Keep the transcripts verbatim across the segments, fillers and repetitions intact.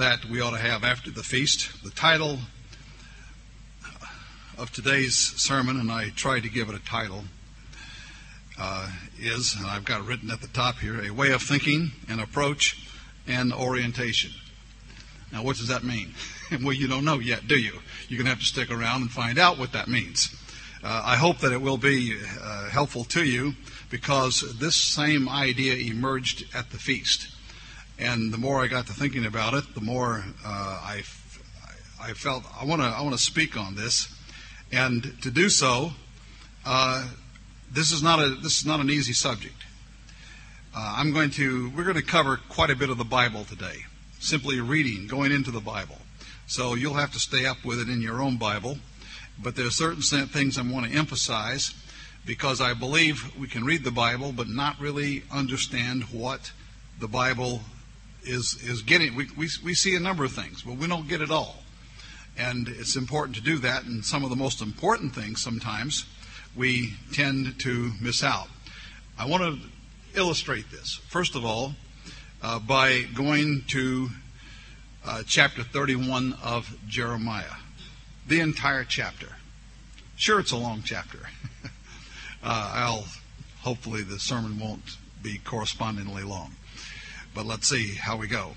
that we ought to have after the feast. The title of today's sermon, and I tried to give it a title, uh, is, and I've got it written at the top here, A Way of Thinking, an Approach, and Orientation. Now, what does that mean? Well, you don't know yet, do you? You're going to have to stick around and find out what that means. Uh, I hope that it will be uh, helpful to you, because this same idea emerged at the feast. And the more I got to thinking about it, the more uh, I, I felt I want to I want to speak on this. And to do so, uh, this is not a this is not an easy subject. Uh, I'm going to we're going to cover quite a bit of the Bible today, simply reading, going into the Bible. So you'll have to stay up with it in your own Bible. But there are certain things I want to emphasize, because I believe we can read the Bible but not really understand what the Bible is is getting. We, we, we see a number of things, but we don't get it all. And it's important to do that, and some of the most important things sometimes we tend to miss out. I want to illustrate this, first of all, uh, by going to uh, chapter thirty-one of Jeremiah. The entire chapter. Sure, it's a long chapter. uh, I'll hopefully the sermon won't be correspondingly long. But let's see how we go.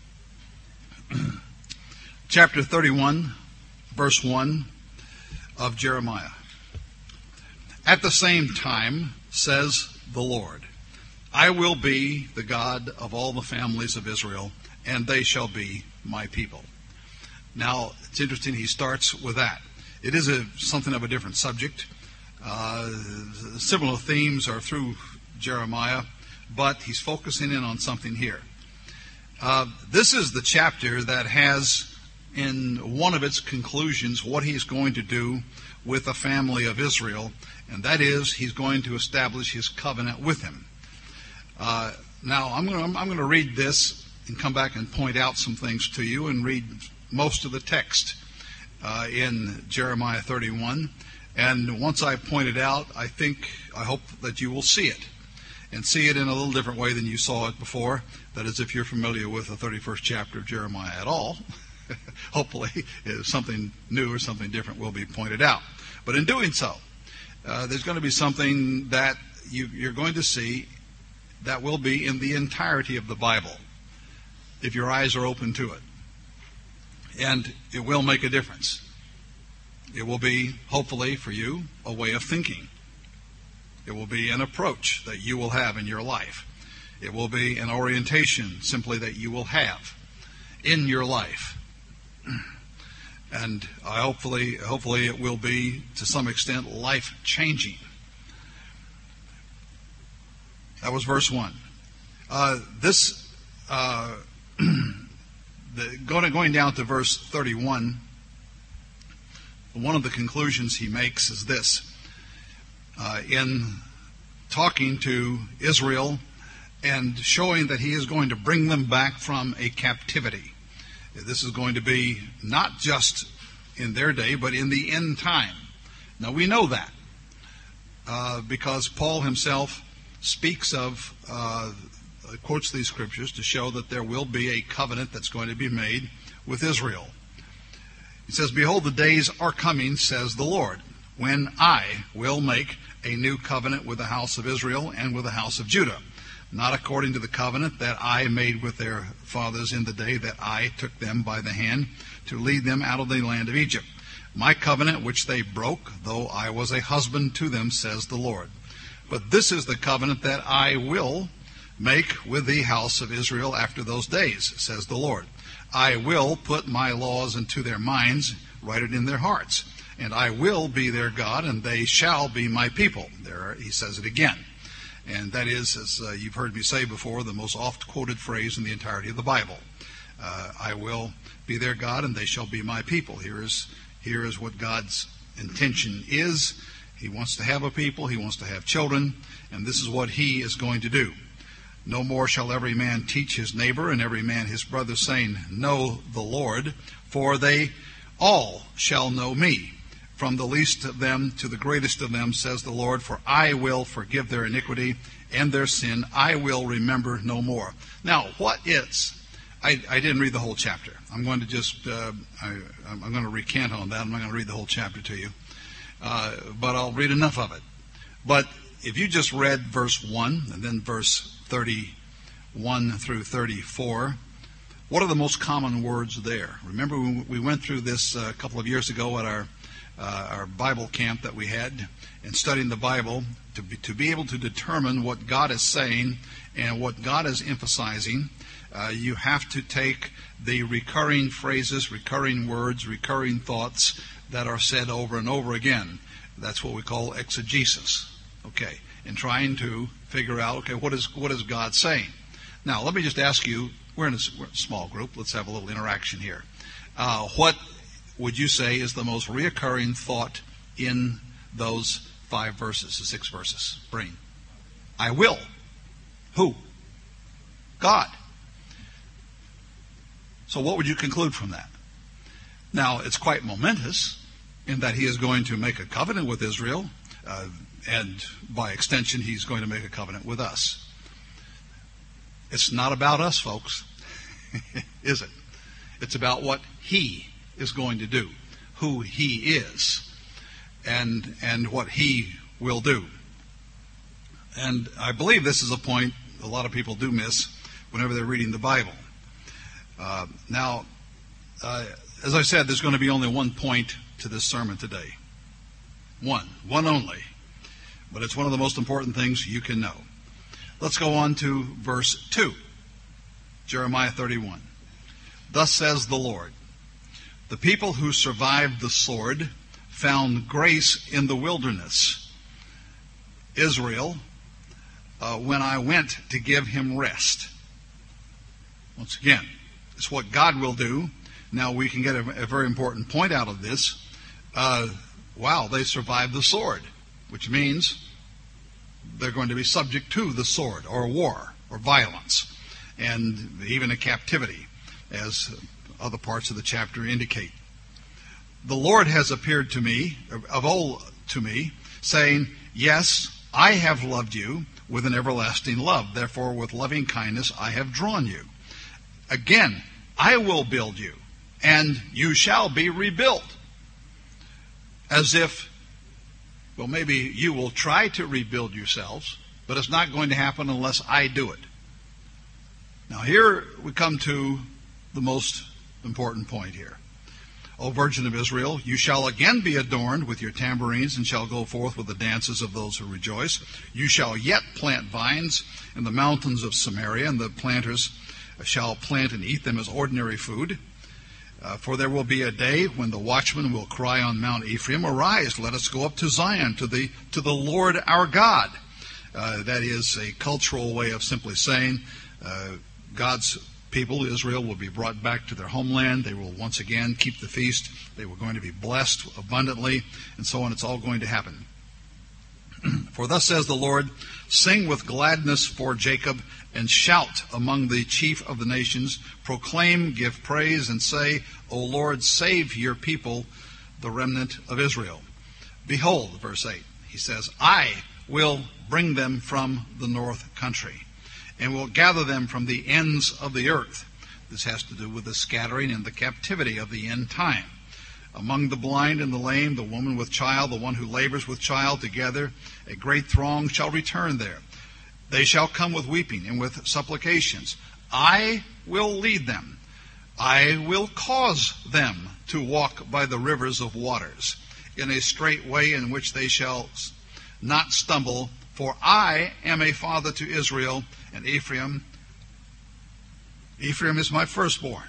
Chapter thirty-one, verse one of Jeremiah. At the same time, says the Lord, I will be the God of all the families of Israel, and they shall be my people. Now, it's interesting he starts with that. It is a, something of a different subject. Uh, similar themes are through Jeremiah, but he's focusing in on something here. Uh, this is the chapter that has in one of its conclusions what he's going to do with the family of Israel, and that is he's going to establish his covenant with him. Uh, now, I'm going to I'm going to read this and come back and point out some things to you and read most of the text uh, in Jeremiah thirty-one. And once I point it out, I think, I hope that you will see it, and see it in a little different way than you saw it before. That is, if you're familiar with the thirty-first chapter of Jeremiah at all, hopefully something new or something different will be pointed out. But in doing so, uh, there's going to be something that you, you're going to see that will be in the entirety of the Bible, if your eyes are open to it. And it will make a difference. It will be, hopefully for you, a way of thinking. It will be an approach that you will have in your life. It will be an orientation simply that you will have in your life. And I hopefully, hopefully it will be, to some extent, life-changing. That was verse one. Uh, this... Uh, The, going down to verse thirty-one, one of the conclusions he makes is this. Uh, in talking to Israel and showing that he is going to bring them back from a captivity. This is going to be not just in their day, but in the end time. Now, we know that uh, because Paul himself speaks of uh, quotes these scriptures to show that there will be a covenant that's going to be made with Israel. He says, Behold, the days are coming, says the Lord, when I will make a new covenant with the house of Israel and with the house of Judah, not according to the covenant that I made with their fathers in the day that I took them by the hand to lead them out of the land of Egypt. My covenant which they broke, though I was a husband to them, says the Lord. But this is the covenant that I will make with the house of Israel after those days, says the Lord. I will put my laws into their minds, write it in their hearts, and I will be their God, and they shall be my people. There he says it again. And that is, as uh, you've heard me say before, the most oft-quoted phrase in the entirety of the Bible. Uh, I will be their God, and they shall be my people. Here is, here is what God's intention is. He wants to have a people. He wants to have children, and this is what he is going to do. No more shall every man teach his neighbor and every man his brother, saying, Know the Lord, for they all shall know me, from the least of them to the greatest of them, says the Lord, for I will forgive their iniquity and their sin I will remember no more. Now, what is I, I didn't read the whole chapter. I'm going to just, uh, I, I'm going to recant on that. I'm not going to read the whole chapter to you. Uh, but I'll read enough of it. But if you just read verse one and then verse thirty-one through thirty-four, what are the most common words there? Remember, we went through this a couple of years ago at our uh, our Bible camp that we had in studying the Bible to be, to be able to determine what God is saying and what God is emphasizing. Uh, you have to take the recurring phrases, recurring words, recurring thoughts that are said over and over again. That's what we call exegesis. Okay, and trying to figure out, okay, what is what is God saying? Now, let me just ask you, we're in a, we're in a small group, let's have a little interaction here. Uh, what would you say is the most reoccurring thought in those five verses, the six verses? Breen. I will. Who? God. So what would you conclude from that? Now, it's quite momentous in that he is going to make a covenant with Israel, uh, and by extension, he's going to make a covenant with us. It's not about us, folks, is it? It's about what he is going to do, who he is, and and what he will do. And I believe this is a point a lot of people do miss whenever they're reading the Bible. Uh, now, uh, as I said, there's going to be only one point to this sermon today. One. One only. But it's one of the most important things you can know. Let's go on to verse two. Jeremiah thirty-one. Thus says the Lord, the people who survived the sword found grace in the wilderness. Israel, uh, when I went to give him rest. Once again, it's what God will do. Now we can get a, a very important point out of this. Uh, wow, they survived the sword, which means they're going to be subject to the sword or war or violence and even a captivity, as other parts of the chapter indicate. The Lord has appeared to me, of old to me, saying, yes, I have loved you with an everlasting love. Therefore, with loving kindness I have drawn you. Again, I will build you, and you shall be rebuilt. As if, well, maybe you will try to rebuild yourselves, but it's not going to happen unless I do it. Now here we come to the most important point here. O Virgin of Israel, you shall again be adorned with your tambourines, and shall go forth with the dances of those who rejoice. You shall yet plant vines in the mountains of Samaria, and the planters shall plant and eat them as ordinary food. Uh, for there will be a day when the watchman will cry on Mount Ephraim, arise, let us go up to Zion, to the to the Lord our God. Uh, that is a cultural way of simply saying uh, God's people, Israel, will be brought back to their homeland. They will once again keep the feast. They were going to be blessed abundantly, and so on. It's all going to happen. For thus says the Lord, sing with gladness for Jacob, and shout among the chief of the nations. Proclaim, give praise, and say, O Lord, save your people, the remnant of Israel. Behold, verse eight, he says, I will bring them from the north country, and will gather them from the ends of the earth. This has to do with the scattering and the captivity of the end time. Among the blind and the lame, the woman with child, the one who labors with child, together, a great throng shall return there. They shall come with weeping and with supplications. I will lead them. I will cause them to walk by the rivers of waters, in a straight way in which they shall not stumble. For I am a father to Israel, and Ephraim, Ephraim is my firstborn.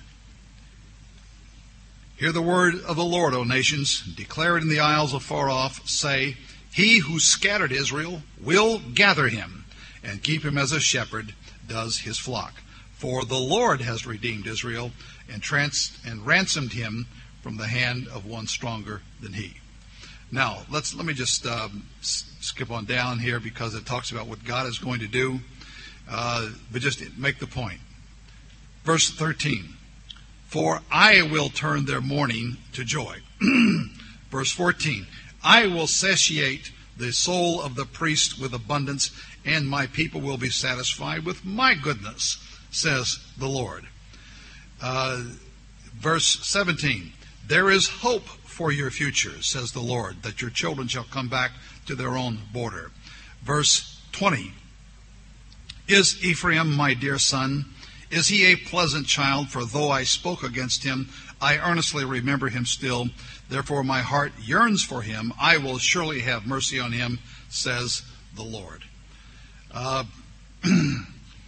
Hear the word of the Lord, O nations. Declare it in the isles afar off. Say, he who scattered Israel will gather him, and keep him as a shepherd does his flock. For the Lord has redeemed Israel, and, trans- and ransomed him from the hand of one stronger than he. Now, let's let me just um, s- skip on down here, because it talks about what God is going to do. Uh, but just make the point. Verse thirteen. For I will turn their mourning to joy. Verse fourteen. I will satiate the soul of the priest with abundance, and my people will be satisfied with my goodness, says the Lord. Uh, verse seventeen, there is hope for your future, says the Lord, that your children shall come back to their own border. Verse twenty, is Ephraim my dear son? Is he a pleasant child? For though I spoke against him, I earnestly remember him still. Therefore my heart yearns for him. I will surely have mercy on him, says the Lord. Uh, it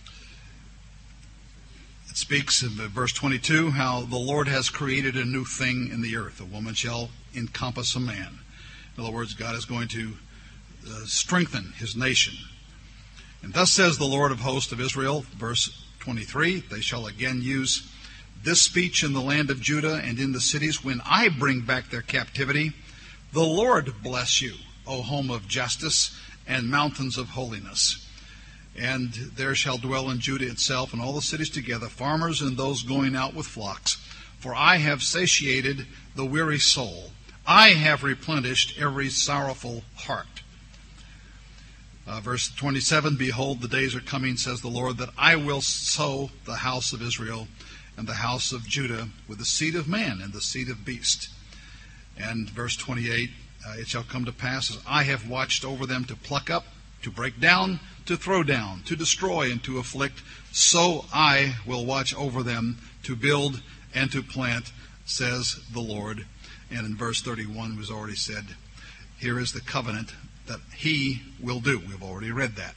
speaks in verse twenty-two how the Lord has created a new thing in the earth. A woman shall encompass a man. In other words, God is going to uh, strengthen his nation. And thus says the Lord of hosts of Israel, verse twenty-three, they shall again use this speech in the land of Judah and in the cities when I bring back their captivity. The Lord bless you, O home of justice and mountains of holiness. And there shall dwell in Judah itself and all the cities together, farmers and those going out with flocks. For I have satiated the weary soul. I have replenished every sorrowful heart. Uh, verse twenty-seven, behold, the days are coming, says the Lord, that I will sow the house of Israel and the house of Judah with the seed of man and the seed of beast. And verse twenty-eight, uh, it shall come to pass, as I have watched over them to pluck up, to break down, to throw down, to destroy, and to afflict, so I will watch over them to build and to plant, says the Lord. And in verse thirty-one, it was already said, here is the covenant that he will do. We've already read that.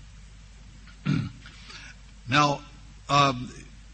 Now, um,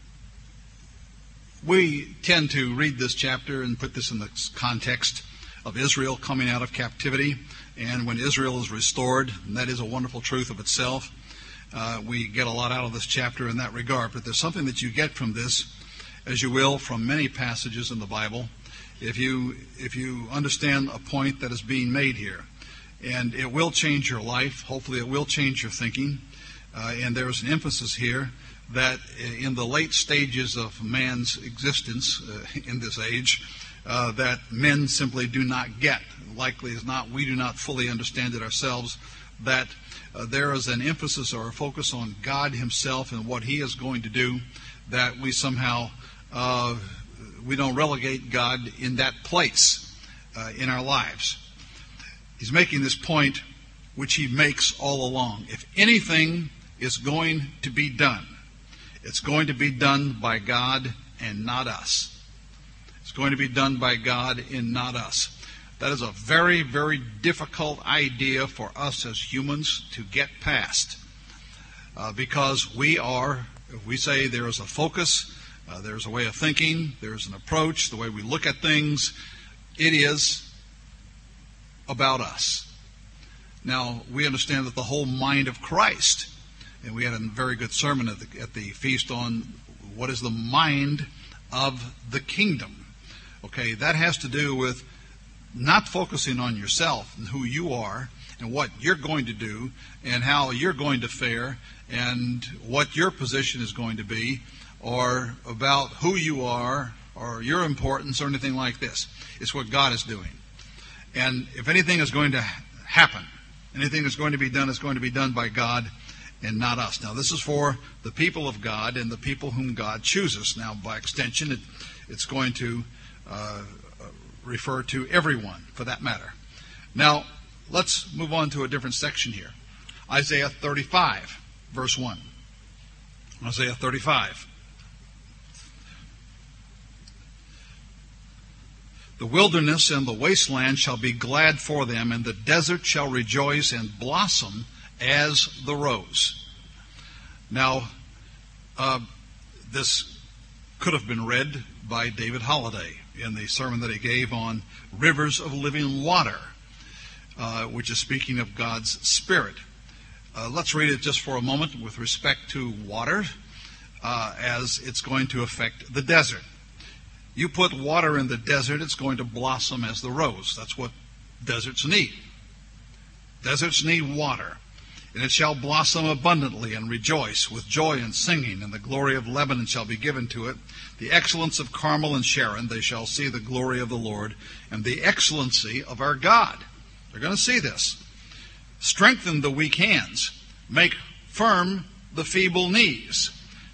we tend to read this chapter and put this in the context of Israel coming out of captivity, and when Israel is restored, and that is a wonderful truth of itself. Uh, we get a lot out of this chapter in that regard, but there's something that you get from this, as you will from many passages in the Bible, if you if you understand a point that is being made here. And it will change your life. Hopefully it will change your thinking. Uh, and there's an emphasis here that in the late stages of man's existence uh, in this age, uh, that men simply do not get. Likely as not, we do not fully understand it ourselves, that uh, there is an emphasis or a focus on God himself and what he is going to do, that we somehow, uh, we don't relegate God in that place uh, in our lives. He's making this point, which he makes all along. If anything is going to be done, it's going to be done by God and not us. It's going to be done by God and not us. That is a very, very difficult idea for us as humans to get past. Uh, because we are, if we say there is a focus, uh, there's a way of thinking, there's an approach, the way we look at things, it is about us. Now, we understand that the whole mind of Christ, and we had a very good sermon at the, at the feast on what is the mind of the kingdom. Okay, that has to do with not focusing on yourself and who you are and what you're going to do and how you're going to fare and what your position is going to be, or about who you are or your importance or anything like this. It's what God is doing. And if anything is going to happen, anything that's going to be done is going to be done by God and not us. Now, this is for the people of God and the people whom God chooses. Now, by extension, it, it's going to uh, refer to everyone, for that matter. Now, let's move on to a different section here. Isaiah thirty-five, verse one. Isaiah thirty-five. The wilderness and the wasteland shall be glad for them, and the desert shall rejoice and blossom as the rose. Now, uh, this could have been read by David Holliday in the sermon that he gave on rivers of living water, uh, which is speaking of God's Spirit. Uh, let's read it just for a moment with respect to water, uh, as it's going to affect the desert. You put water in the desert, it's going to blossom as the rose. That's what deserts need. Deserts need water. And it shall blossom abundantly and rejoice with joy and singing, and the glory of Lebanon shall be given to it. The excellence of Carmel and Sharon, they shall see the glory of the Lord and the excellency of our God. They're going to see this. Strengthen the weak hands. Make firm the feeble knees.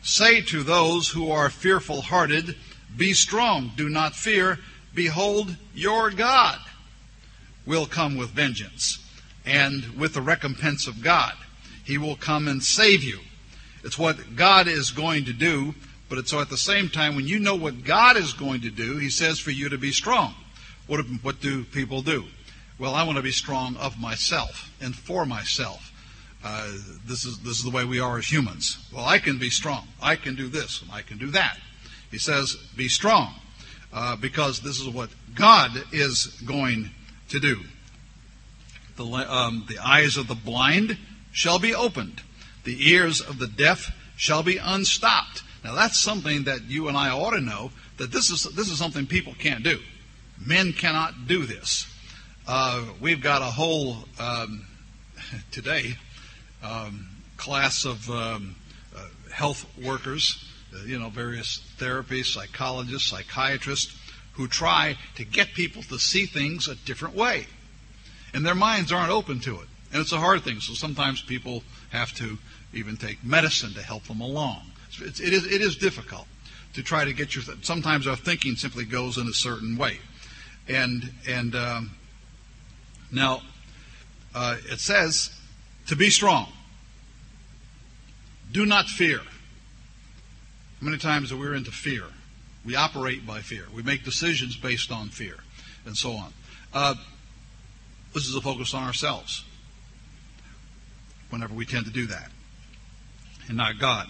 Say to those who are fearful-hearted, be strong, do not fear. Behold, your God will come with vengeance and with the recompense of God. He will come and save you. It's what God is going to do, but it's at the same time, when you know what God is going to do, He says for you to be strong. What, what do people do? Well, I want to be strong of myself and for myself. Uh, this is this is the way we are as humans. Well, I can be strong. I can do this and I can do that. He says, be strong, uh, because this is what God is going to do. The, um, the eyes of the blind shall be opened. The ears of the deaf shall be unstopped. Now, that's something that you and I ought to know, that this is this is something people can't do. Men cannot do this. Uh, we've got a whole, um, today, um, class of um, uh, health workers, uh, you know, various therapists, psychologists, psychiatrists, who try to get people to see things a different way. And their minds aren't open to it. And it's a hard thing, so sometimes people have to even take medicine to help them along. It's, it, is, it is difficult to try to get your... Th- sometimes our thinking simply goes in a certain way. And and um, now, uh, it says to be strong. Do not fear. How many times are we into fear? We operate by fear. We make decisions based on fear, and so on. Uh, this is a focus on ourselves whenever we tend to do that, and not God.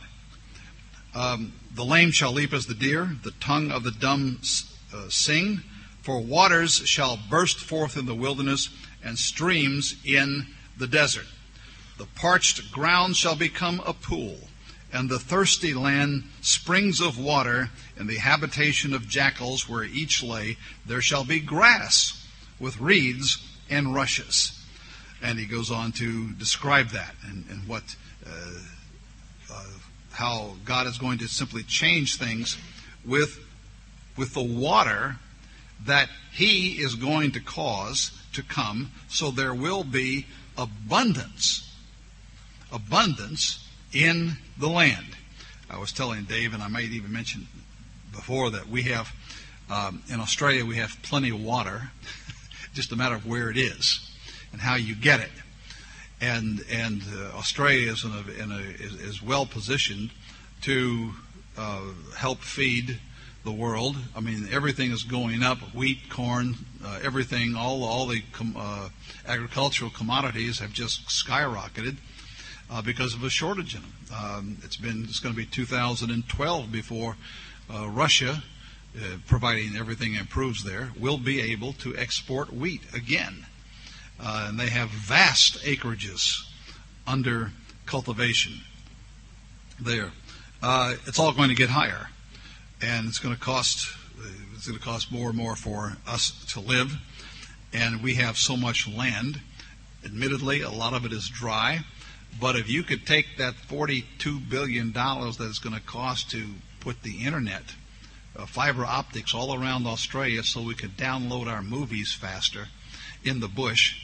Um, the lame shall leap as the deer, the tongue of the dumb uh, sing, for waters shall burst forth in the wilderness, and streams in the desert. The parched ground shall become a pool, and the thirsty land springs of water. In the habitation of jackals where each lay, there shall be grass with reeds and rushes. And he goes on to describe that and, and what, uh, uh, how God is going to simply change things with, with the water that He is going to cause to come, so there will be abundance, abundance in the land. I was telling Dave, and I might even mention before, that we have, um, in Australia, we have plenty of water, just a matter of where it is and how you get it. And and uh, Australia is, in a, in a, is, is well positioned to uh, help feed the world. I mean, everything is going up: wheat, corn, uh, everything. All all the com- uh, agricultural commodities have just skyrocketed uh, because of a shortage in them. Um, it's been it's going to be two thousand twelve before uh, Russia, uh, providing everything improves there, will be able to export wheat again. Uh, and they have vast acreages under cultivation there. Uh, it's all going to get higher, and it's going to cost it's going to cost more and more for us to live. And we have so much land. Admittedly, a lot of it is dry, but if you could take that forty-two billion dollars that it's going to cost to put the internet, uh, fiber optics all around Australia, so we could download our movies faster in the bush.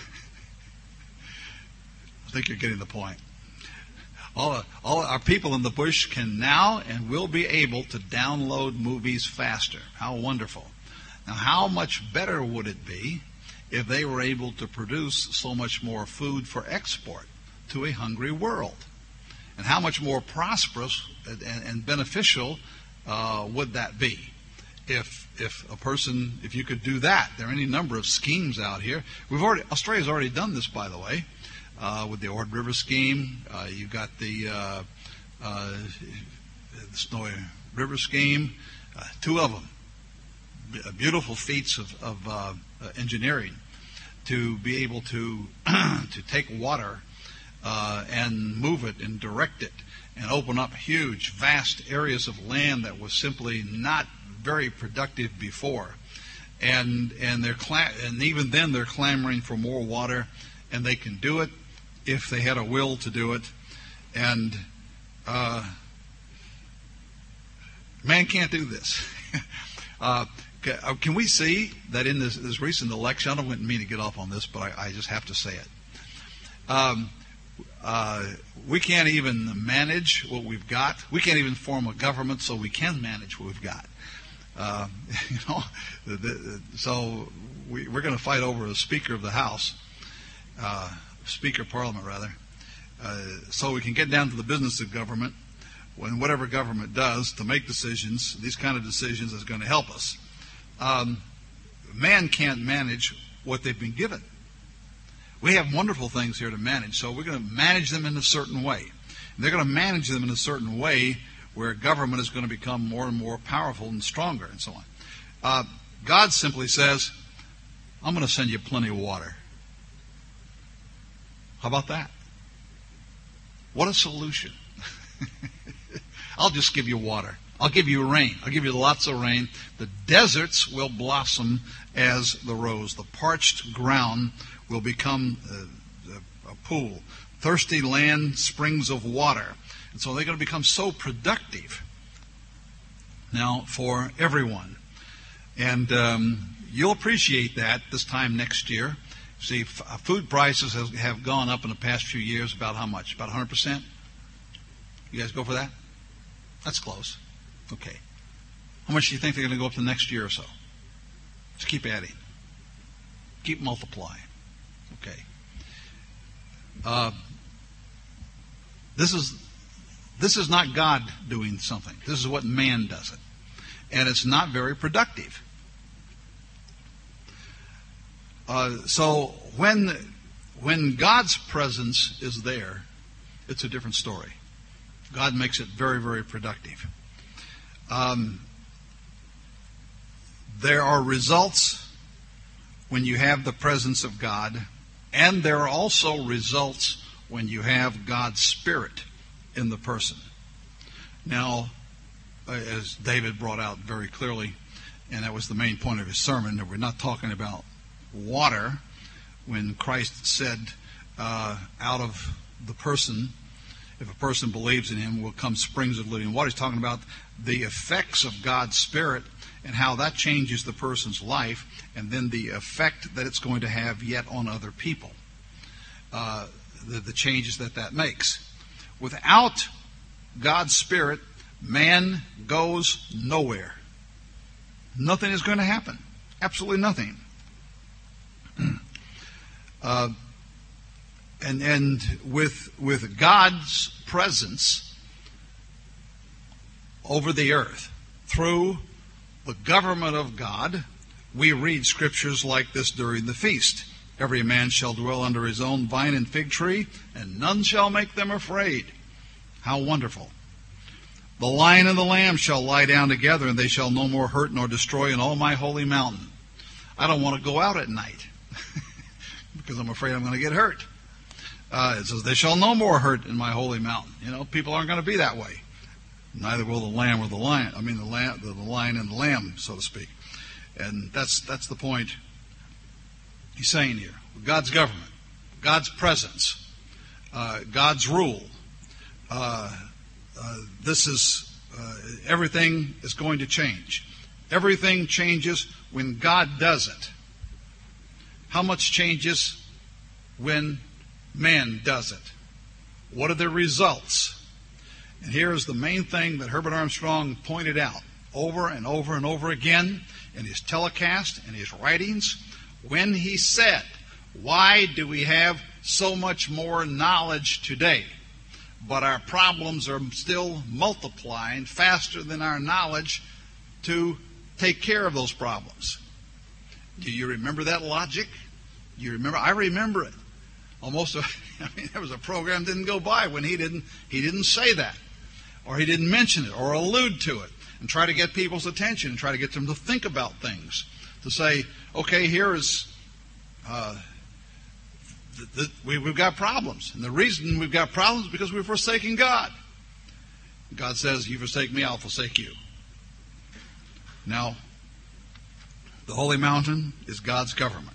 I think you're getting the point. All, all our people in the bush can now and will be able to download movies faster. How wonderful. Now, how much better would it be if they were able to produce so much more food for export to a hungry world? And how much more prosperous and, and beneficial uh, would that be? If if a person, if you could do that. There are any number of schemes out here. We've already, Australia's already done this, by the way, uh, with the Ord River scheme. Uh, you've got the, uh, uh, the Snowy River scheme, uh, two of them. B- beautiful feats of, of uh, uh, engineering to be able to to take water uh, and move it and direct it and open up huge, vast areas of land that was simply not very productive before, and and they're cla- and even then they're clamoring for more water, and they can do it if they had a will to do it. And uh, man can't do this. uh, can we see that in this, this recent election? I don't mean to get off on this, but I, I just have to say it. Um, Uh, we can't even manage what we've got. We can't even form a government so we can manage what we've got. Uh, you know, the, the, so we, we're going to fight over a Speaker of the House, uh, Speaker of Parliament rather, uh, so we can get down to the business of government. When whatever government does to make decisions, these kind of decisions is going to help us. Um, man can't manage what they've been given. We have wonderful things here to manage, so we're going to manage them in a certain way. And they're going to manage them in a certain way where government is going to become more and more powerful and stronger and so on. Uh, God simply says, I'm going to send you plenty of water. How about that? What a solution. I'll just give you water. I'll give you rain. I'll give you lots of rain. The deserts will blossom as the rose. The parched ground will become a, a, a pool. Thirsty land, springs of water. And so they're going to become so productive now for everyone. And um, you'll appreciate that this time next year. See, f- food prices have, have gone up in the past few years about how much? About one hundred percent? You guys go for that? That's close. Okay. How much do you think they're going to go up the next year or so? Just keep adding. Keep multiplying. Okay. Uh, this is this is not God doing something. This is what man does it. And it's not very productive. Uh, so when when God's presence is there, it's a different story. God makes it very, very productive. Um, there are results when you have the presence of God, and there are also results when you have God's Spirit in the person. Now, as David brought out very clearly, and that was the main point of his sermon, that we're not talking about water when Christ said, uh, out of the person, if a person believes in him, will come springs of living water. He's talking about the effects of God's Spirit and how that changes the person's life, and then the effect that it's going to have yet on other people, uh, the, the changes that that makes. Without God's Spirit, man goes nowhere. Nothing is going to happen. Absolutely nothing. uh, and and with with God's presence over the earth through the government of God, we read scriptures like this during the feast. Every man shall dwell under his own vine and fig tree, and none shall make them afraid. How wonderful. The lion and the lamb shall lie down together, and they shall no more hurt nor destroy in all my holy mountain. I don't want to go out at night because I'm afraid I'm going to get hurt. Uh, it says, they shall no more hurt in my holy mountain. You know, people aren't going to be that way. Neither will the lamb or the lion. I mean, the, lamb, the, the lion and the lamb, so to speak. And that's that's the point he's saying here. God's government, God's presence, uh, God's rule. Uh, uh, this is, uh, everything is going to change. Everything changes when God does it. How much changes when man does it? What are the results? And here is the main thing that Herbert Armstrong pointed out over and over and over again in his telecast and his writings, when he said, why do we have so much more knowledge today, but our problems are still multiplying faster than our knowledge to take care of those problems? Do you remember that logic? You remember? I remember it. Almost, a, I mean, there was a program didn't go by when he didn't he didn't say that, or he didn't mention it, or allude to it, and try to get people's attention and try to get them to think about things. To say, okay, here is, uh, the, the, we, we've got problems, and the reason we've got problems is because we've forsaken God. God says, "You forsake me, I'll forsake you." Now, the holy mountain is God's government.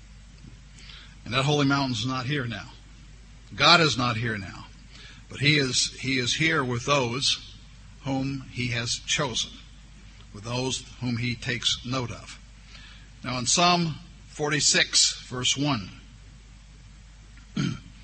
And that holy mountain is not here now. God is not here now. But he is he is here with those whom he has chosen, with those whom he takes note of. Now in Psalm forty-six, verse one,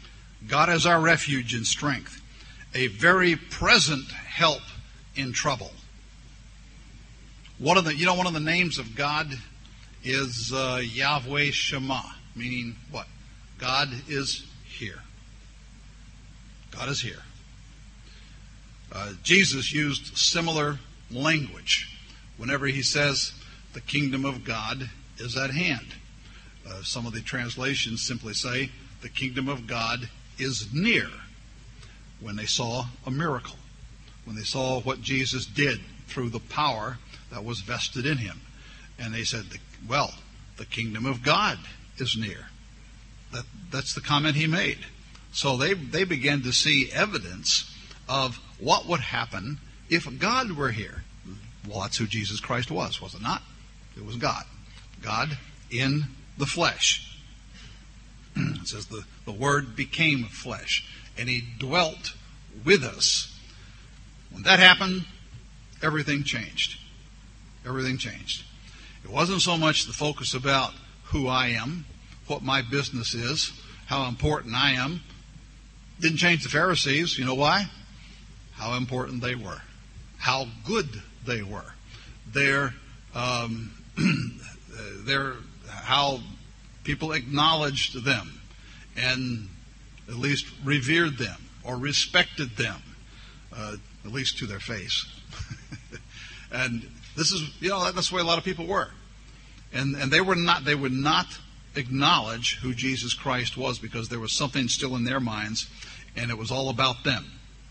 God is our refuge and strength, a very present help in trouble. One of the, you know, one of the names of God is uh, Yahweh Shema, meaning what? God is here. God is here. Uh, Jesus used similar language whenever he says the kingdom of God is at hand. Uh, some of the translations simply say the kingdom of God is near. When they saw a miracle, when they saw what Jesus did through the power that was vested in him, and they said, well, the kingdom of God is near. That, that's the comment he made. So they, they began to see evidence of what would happen if God were here. Well, that's who Jesus Christ was, was it not? It was God. God in the flesh. It says the, the Word became flesh, and he dwelt with us. When that happened, everything changed. Everything changed. It wasn't so much the focus about who I am, what my business is, how important I am. Didn't change the Pharisees. You know why? How important they were. How good they were. Their, um, their, how people acknowledged them and at least revered them or respected them, uh, at least to their face. And this is, you know, that's the way a lot of people were. And and they were not, they would not acknowledge who Jesus Christ was because there was something still in their minds, and it was all about them.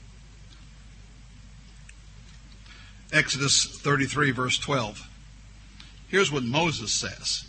Exodus thirty-three, verse twelve. Here's what Moses says.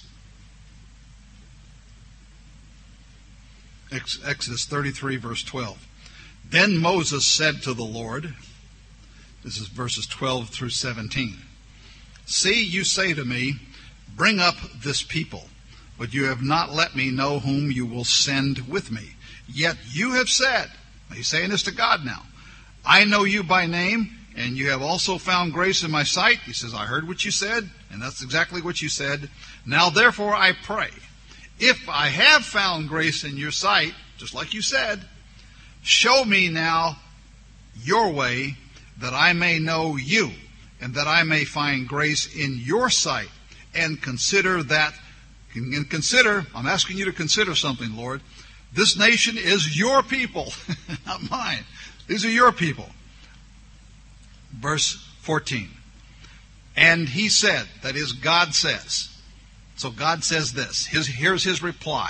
Ex- Exodus thirty-three, verse twelve. Then Moses said to the Lord, this is verses twelve through seventeen, see, you say to me, bring up this people, but you have not let me know whom you will send with me. Yet you have said, he's saying this to God now, I know you by name, and you have also found grace in my sight. He says, I heard what you said, and that's exactly what you said. Now therefore I pray, if I have found grace in your sight, just like you said, show me now your way, that I may know you, and that I may find grace in your sight, and consider that, and consider, I'm asking you to consider something, Lord. This nation is your people, not mine. These are your people. Verse fourteen. And he said, that is, God says. So God says this. His, here's his reply.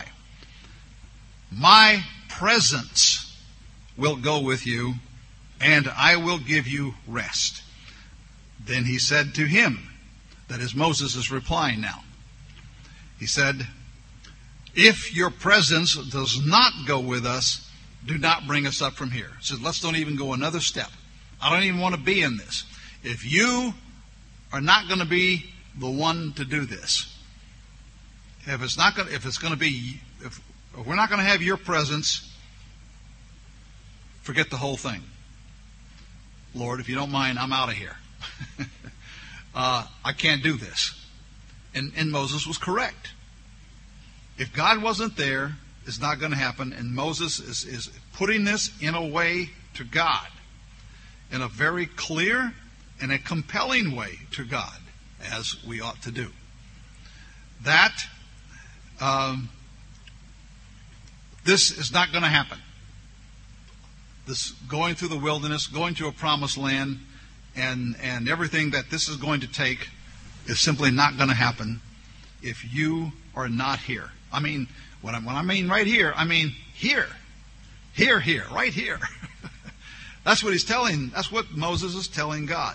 My presence will go with you, and I will give you rest. Then he said to him, that is, Moses is replying now. He said, if your presence does not go with us, do not bring us up from here. He said, let's don't even go another step. I don't even want to be in this. If you are not going to be the one to do this, if it's not going, if it's going to be, if, if we're not going to have your presence, forget the whole thing. Lord, if you don't mind, I'm out of here. uh, I can't do this. And, and Moses was correct. If God wasn't there, it's not going to happen. And Moses is, is putting this in a way to God, in a very clear and a compelling way to God, as we ought to do. That um, this is not going to happen. This going through the wilderness, going to a promised land, and, and everything that this is going to take is simply not going to happen if you are not here. I mean, when I, when I mean right here, I mean here. Here, here, right here. That's what he's telling, that's what Moses is telling God.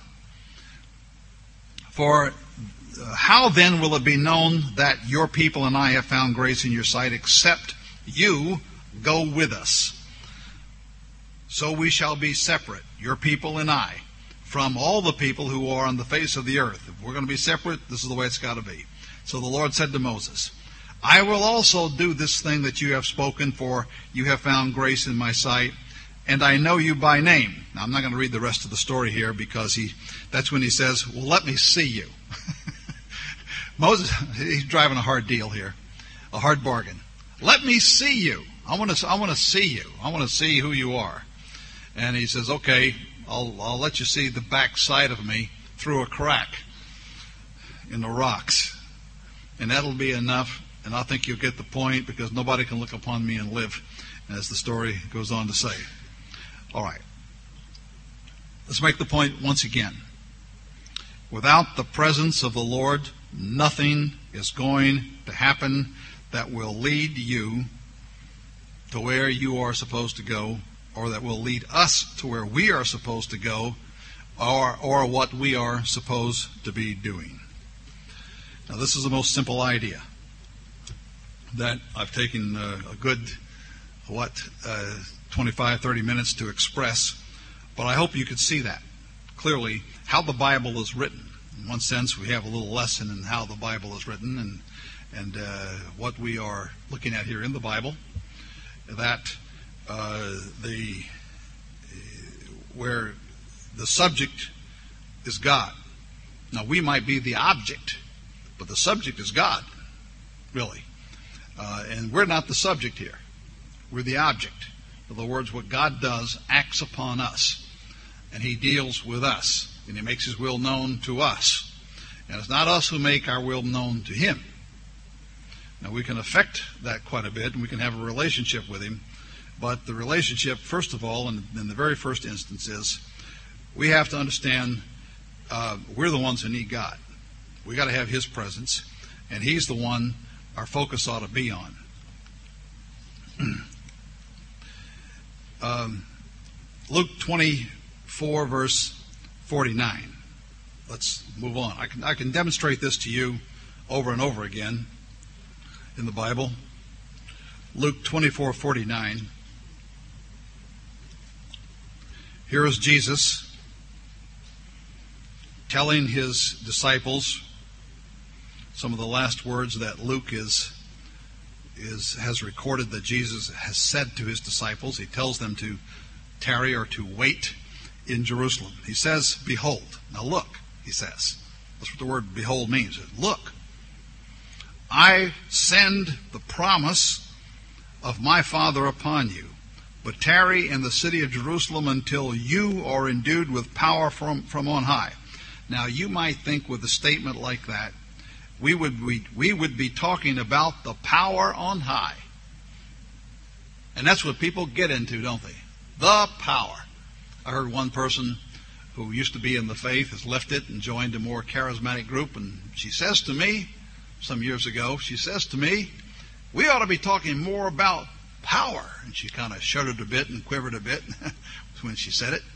For uh, how then will it be known that your people and I have found grace in your sight, except you go with us? So we shall be separate, your people and I, from all the people who are on the face of the earth. If we're going to be separate, this is the way it's got to be. So the Lord said to Moses, I will also do this thing that you have spoken, for you have found grace in my sight, and I know you by name. Now, I'm not going to read the rest of the story here, because he that's when he says, well, let me see you. Moses, he's driving a hard deal here, a hard bargain. Let me see you. I want to I want to see you. I want to see who you are. And he says, okay, I'll, I'll let you see the back side of me through a crack in the rocks. And that'll be enough, and I think you'll get the point, because nobody can look upon me and live, as the story goes on to say. All right. Let's make the point once again. Without the presence of the Lord, nothing is going to happen that will lead you to where you are supposed to go, or that will lead us to where we are supposed to go, or, or what we are supposed to be doing. Now, this is the most simple idea that I've taken uh, a good, what, uh, twenty-five, thirty minutes to express, but I hope you could see that clearly, how the Bible is written. In one sense, we have a little lesson in how the Bible is written and, and uh, what we are looking at here in the Bible, that uh, the where the subject is God. Now, we might be the object, but the subject is God, really. Uh, and we're not the subject here. We're the object. In other words, what God does acts upon us, and He deals with us, and He makes His will known to us. And it's not us who make our will known to Him. Now, we can affect that quite a bit, and we can have a relationship with Him, but the relationship, first of all, and in the very first instance, is we have to understand uh, we're the ones who need God. We got to have His presence, and He's the one our focus ought to be on. um, Luke twenty-four, verse forty-nine. Let's move on. I can I can demonstrate this to you over and over again in the Bible. Luke twenty-four, forty-nine. Here is Jesus telling His disciples some of the last words that Luke is, is has recorded that Jesus has said to His disciples. He tells them to tarry or to wait in Jerusalem. He says, behold. Now look, he says. That's what the word behold means. Look, I send the promise of my Father upon you, but tarry in the city of Jerusalem until you are endued with power from, from on high. Now, you might think with a statement like that, we would we, we would be talking about the power on high. And that's what people get into, don't they? The power. I heard one person who used to be in the faith has left it and joined a more charismatic group, and she says to me, some years ago, she says to me, we ought to be talking more about power. And she kind of shuddered a bit and quivered a bit when she said it.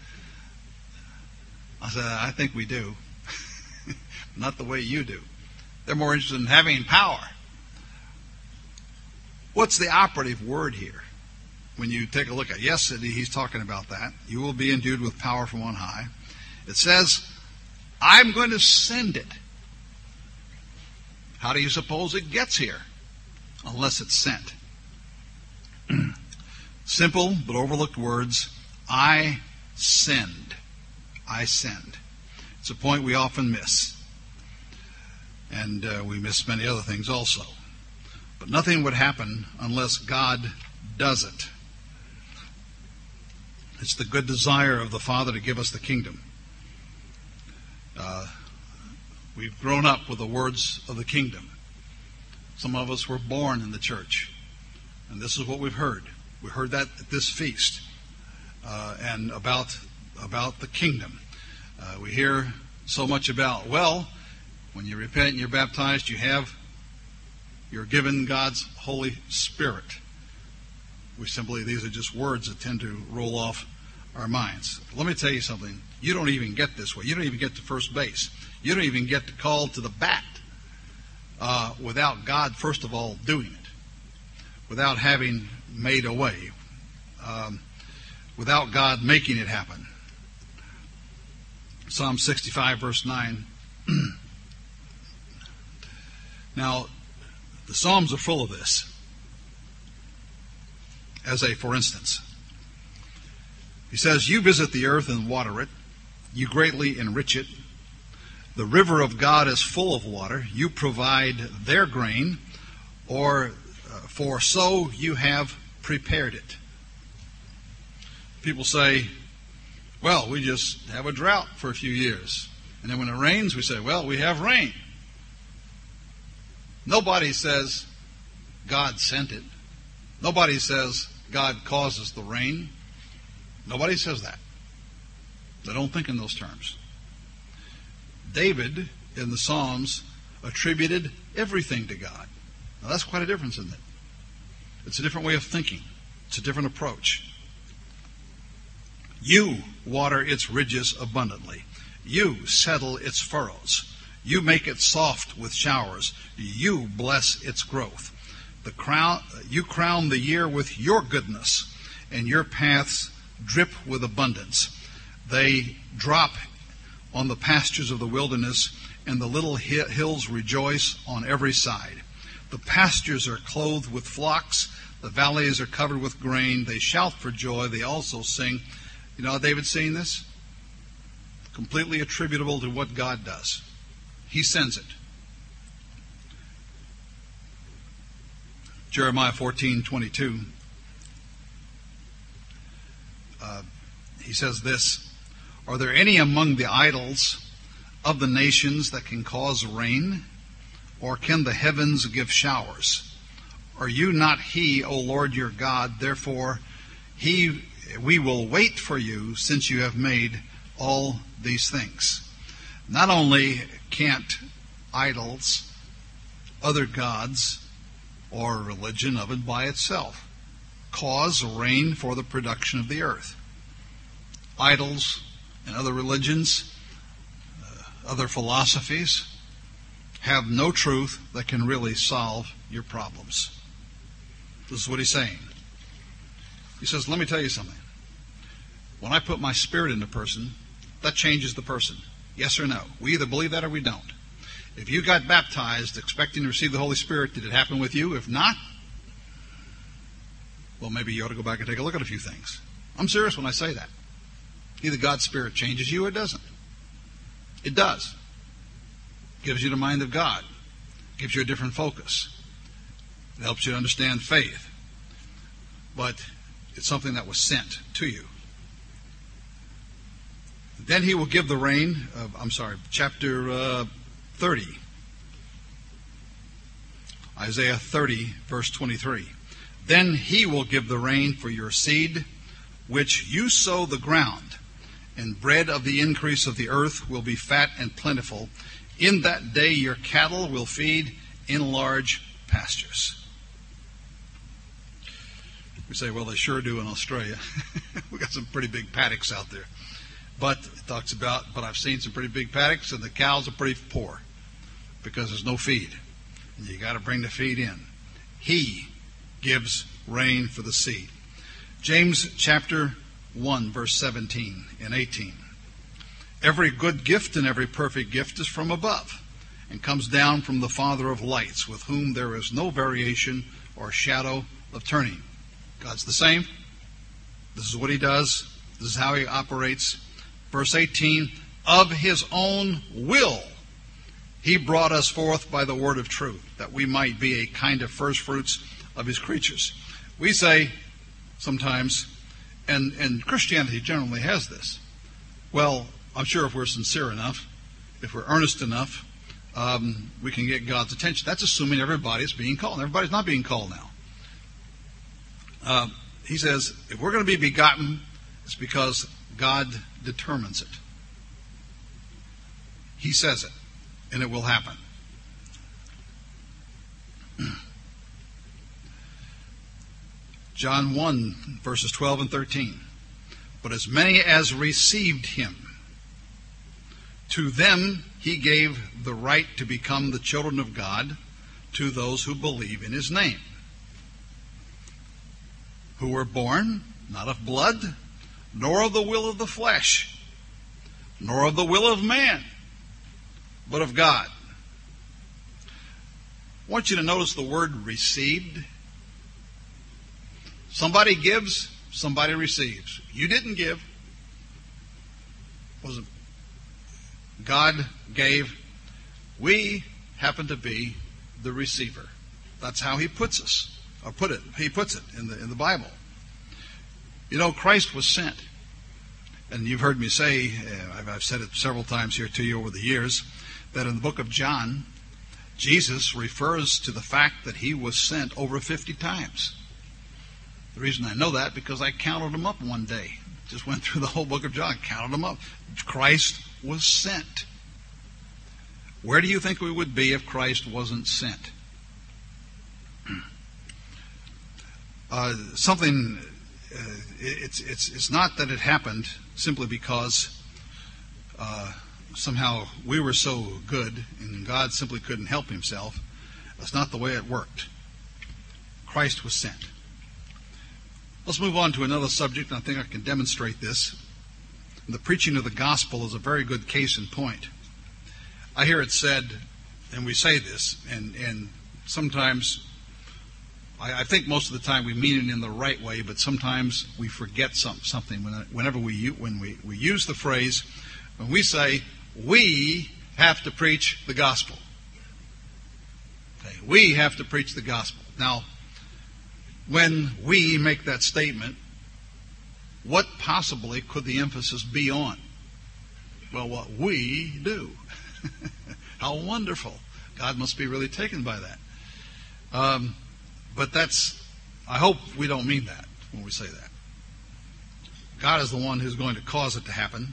I said, I think we do. Not the way you do. They're more interested in having power. What's the operative word here? When you take a look at, yes, he's talking about that. You will be endued with power from on high. It says, I'm going to send it. How do you suppose it gets here? Unless it's sent. Simple but overlooked words. I send. I send. It's a point we often miss. And uh, we miss many other things also. But nothing would happen unless God does it. It's the good desire of the Father to give us the kingdom. Uh, we've grown up with the words of the kingdom. Some of us were born in the church. And this is what we've heard. We heard that at this feast. Uh, and about, about the kingdom. Uh, we hear so much about, well, when you repent and you're baptized, you have, you're given God's Holy Spirit. We simply, these are just words that tend to roll off our minds. Let me tell you something. You don't even get this way. You don't even get to first base. You don't even get to call to the bat uh, without God, first of all, doing it. Without having made a way. Um, without God making it happen. Psalm sixty-five, verse nine. Now, the Psalms are full of this. As a for instance. He says, you visit the earth and water it. You greatly enrich it. The river of God is full of water. You provide their grain, or uh, for so you have prepared it. People say, well, we just have a drought for a few years. And then when it rains, we say, well, we have rain. Nobody says God sent it. Nobody says God causes the rain. Nobody says that. They don't think in those terms. David, in the Psalms, attributed everything to God. Now that's quite a difference, isn't it? It's a different way of thinking. It's a different approach. You water its ridges abundantly. You settle its furrows. You make it soft with showers. You bless its growth. The crown, you crown the year with your goodness, and your paths drip with abundance. They drop on the pastures of the wilderness, and the little hills rejoice on every side. The pastures are clothed with flocks. The valleys are covered with grain. They shout for joy. They also sing. You know how David's saying this? Completely attributable to what God does. He sends it. Jeremiah fourteen twenty-two. Uh, he says this, are there any among the idols of the nations that can cause rain? Or can the heavens give showers? Are you not he, O Lord your God? Therefore, he we will wait for you, since you have made all these things. Not only can't idols, other gods, or religion of it by itself cause rain for the production of the earth. Idols and other religions, uh, other philosophies, have no truth that can really solve your problems. This is what he's saying. He says, let me tell you something. When I put my spirit in a person, that changes the person. Yes or no? We either believe that or we don't. If you got baptized expecting to receive the Holy Spirit, did it happen with you? If not, well, maybe you ought to go back and take a look at a few things. I'm serious when I say that. Either God's Spirit changes you or it doesn't. It does. Gives you the mind of God. Gives you a different focus. It helps you to understand faith. But it's something that was sent to you. Then he will give the rain. Uh, I'm sorry, chapter uh, thirty. Isaiah thirty, verse twenty-three. Then he will give the rain for your seed, which you sow the ground, and bread of the increase of the earth will be fat and plentiful. In that day your cattle will feed in large pastures. We say, well, they sure do in Australia. We've got some pretty big paddocks out there. But it talks about, but I've seen some pretty big paddocks, and the cows are pretty poor because there's no feed. And you got to bring the feed in. He gives rain for the seed. James chapter one, verse seventeen and eighteen. Every good gift and every perfect gift is from above, and comes down from the Father of lights, with whom there is no variation or shadow of turning. God's the same. This is what he does. This is how he operates. Verse eighteen, of his own will he brought us forth by the word of truth, that we might be a kind of first fruits of his creatures. We say sometimes, and, and Christianity generally has this, well, I'm sure if we're sincere enough, if we're earnest enough, um, we can get God's attention. That's assuming everybody's being called. Everybody's not being called now. Uh, he says, if we're going to be begotten, it's because God determines it. He says it, and it will happen. John one, verses twelve and thirteen. But as many as received him, to them he gave the right to become the children of God, to those who believe in his name, who were born not of blood, nor of the will of the flesh, nor of the will of man, but of God. I want you to notice the word received. Somebody gives, somebody receives. You didn't give. Was it? God gave. We happen to be the receiver. That's how he puts us. or put it, he puts it in the in the Bible. You know, Christ was sent. And you've heard me say, uh, I've, I've said it several times here to you over the years, that in the book of John, Jesus refers to the fact that he was sent over fifty times. The reason I know that, because I counted them up one day. Just went through the whole book of John, counted them up. Christ was sent. Where do you think we would be if Christ wasn't sent? Uh, something, uh, it's, it's, it's not that it happened simply because uh, somehow we were so good and God simply couldn't help himself. That's not the way it worked. Christ was sent. Let's move on to another subject, and I think I can demonstrate this. The preaching of the gospel is a very good case in point. I hear it said, and we say this, and, and sometimes, I, I think most of the time we mean it in the right way, but sometimes we forget some, something whenever we, when we, we use the phrase, when we say, we have to preach the gospel. Okay, we have to preach the gospel. Now, when we make that statement, what possibly could the emphasis be on? Well, what we do. How wonderful. God must be really taken by that. Um, but that's, I hope we don't mean that when we say that. God is the one who's going to cause it to happen.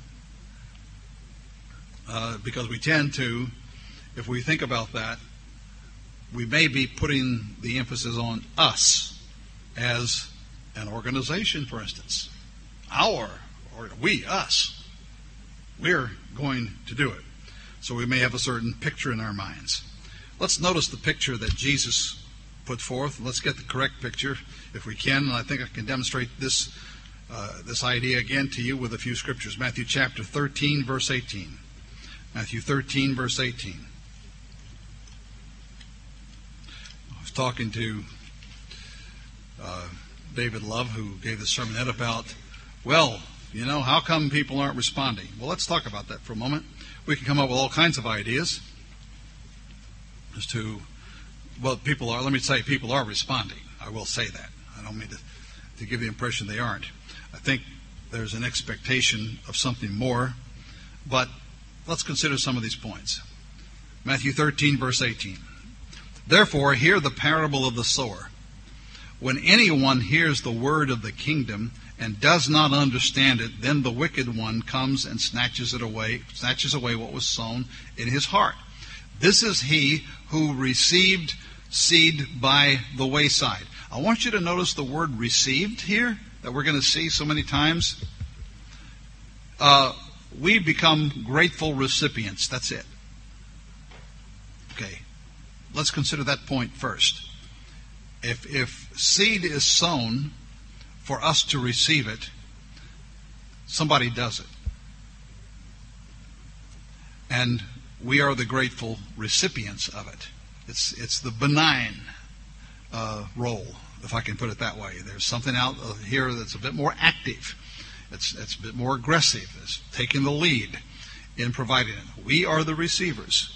Uh, because we tend to, if we think about that, we may be putting the emphasis on us as an organization, for instance. Our, or we, us, we're going to do it. So we may have a certain picture in our minds. Let's notice the picture that Jesus put forth. Let's get the correct picture if we can, and I think I can demonstrate this uh, this idea again to you with a few scriptures. Matthew chapter thirteen, verse eighteen. Matthew thirteen, verse eighteen. I was talking to uh, David Love, who gave the sermonette about, well, you know, how come people aren't responding? Well, let's talk about that for a moment. We can come up with all kinds of ideas as to, well, people are, let me say, people are responding. I will say that. I don't mean to, to give the impression they aren't. I think there's an expectation of something more, but let's consider some of these points. Matthew thirteen, verse eighteen. Therefore, hear the parable of the sower. When anyone hears the word of the kingdom and does not understand it, then the wicked one comes and snatches it away, snatches away what was sown in his heart. This is he who received seed by the wayside. I want you to notice the word received here that we're going to see so many times. Uh, we become grateful recipients. That's it. Okay. Let's consider that point first. If, if seed is sown for us to receive it, somebody does it. And we are the grateful recipients of it. It's, it's the benign uh, role, if I can put it that way. There's something out here that's a bit more active. It's, it's a bit more aggressive. It's taking the lead in providing it. We are the receivers.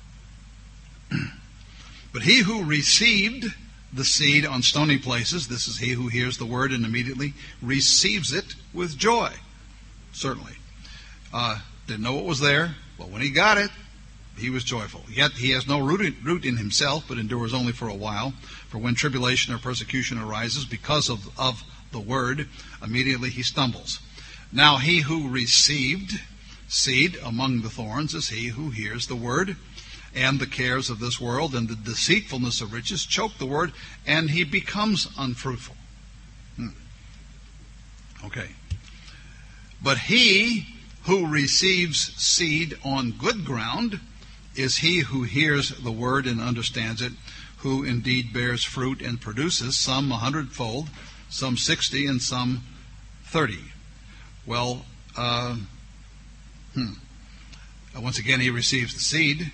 But he who received the seed on stony places, this is he who hears the word and immediately receives it with joy. Certainly. Uh, didn't know what was there, but when he got it, he was joyful. Yet he has no root in, root in himself, but endures only for a while. For when tribulation or persecution arises because of, of the word, immediately he stumbles. Now he who received seed among the thorns is he who hears the word, and the cares of this world and the deceitfulness of riches choke the word, and he becomes unfruitful. Hmm. Okay. But he who receives seed on good ground is he who hears the word and understands it, who indeed bears fruit and produces, some a hundredfold, some sixty, and some thirty. Well, uh, hmm. once again, he receives the seed.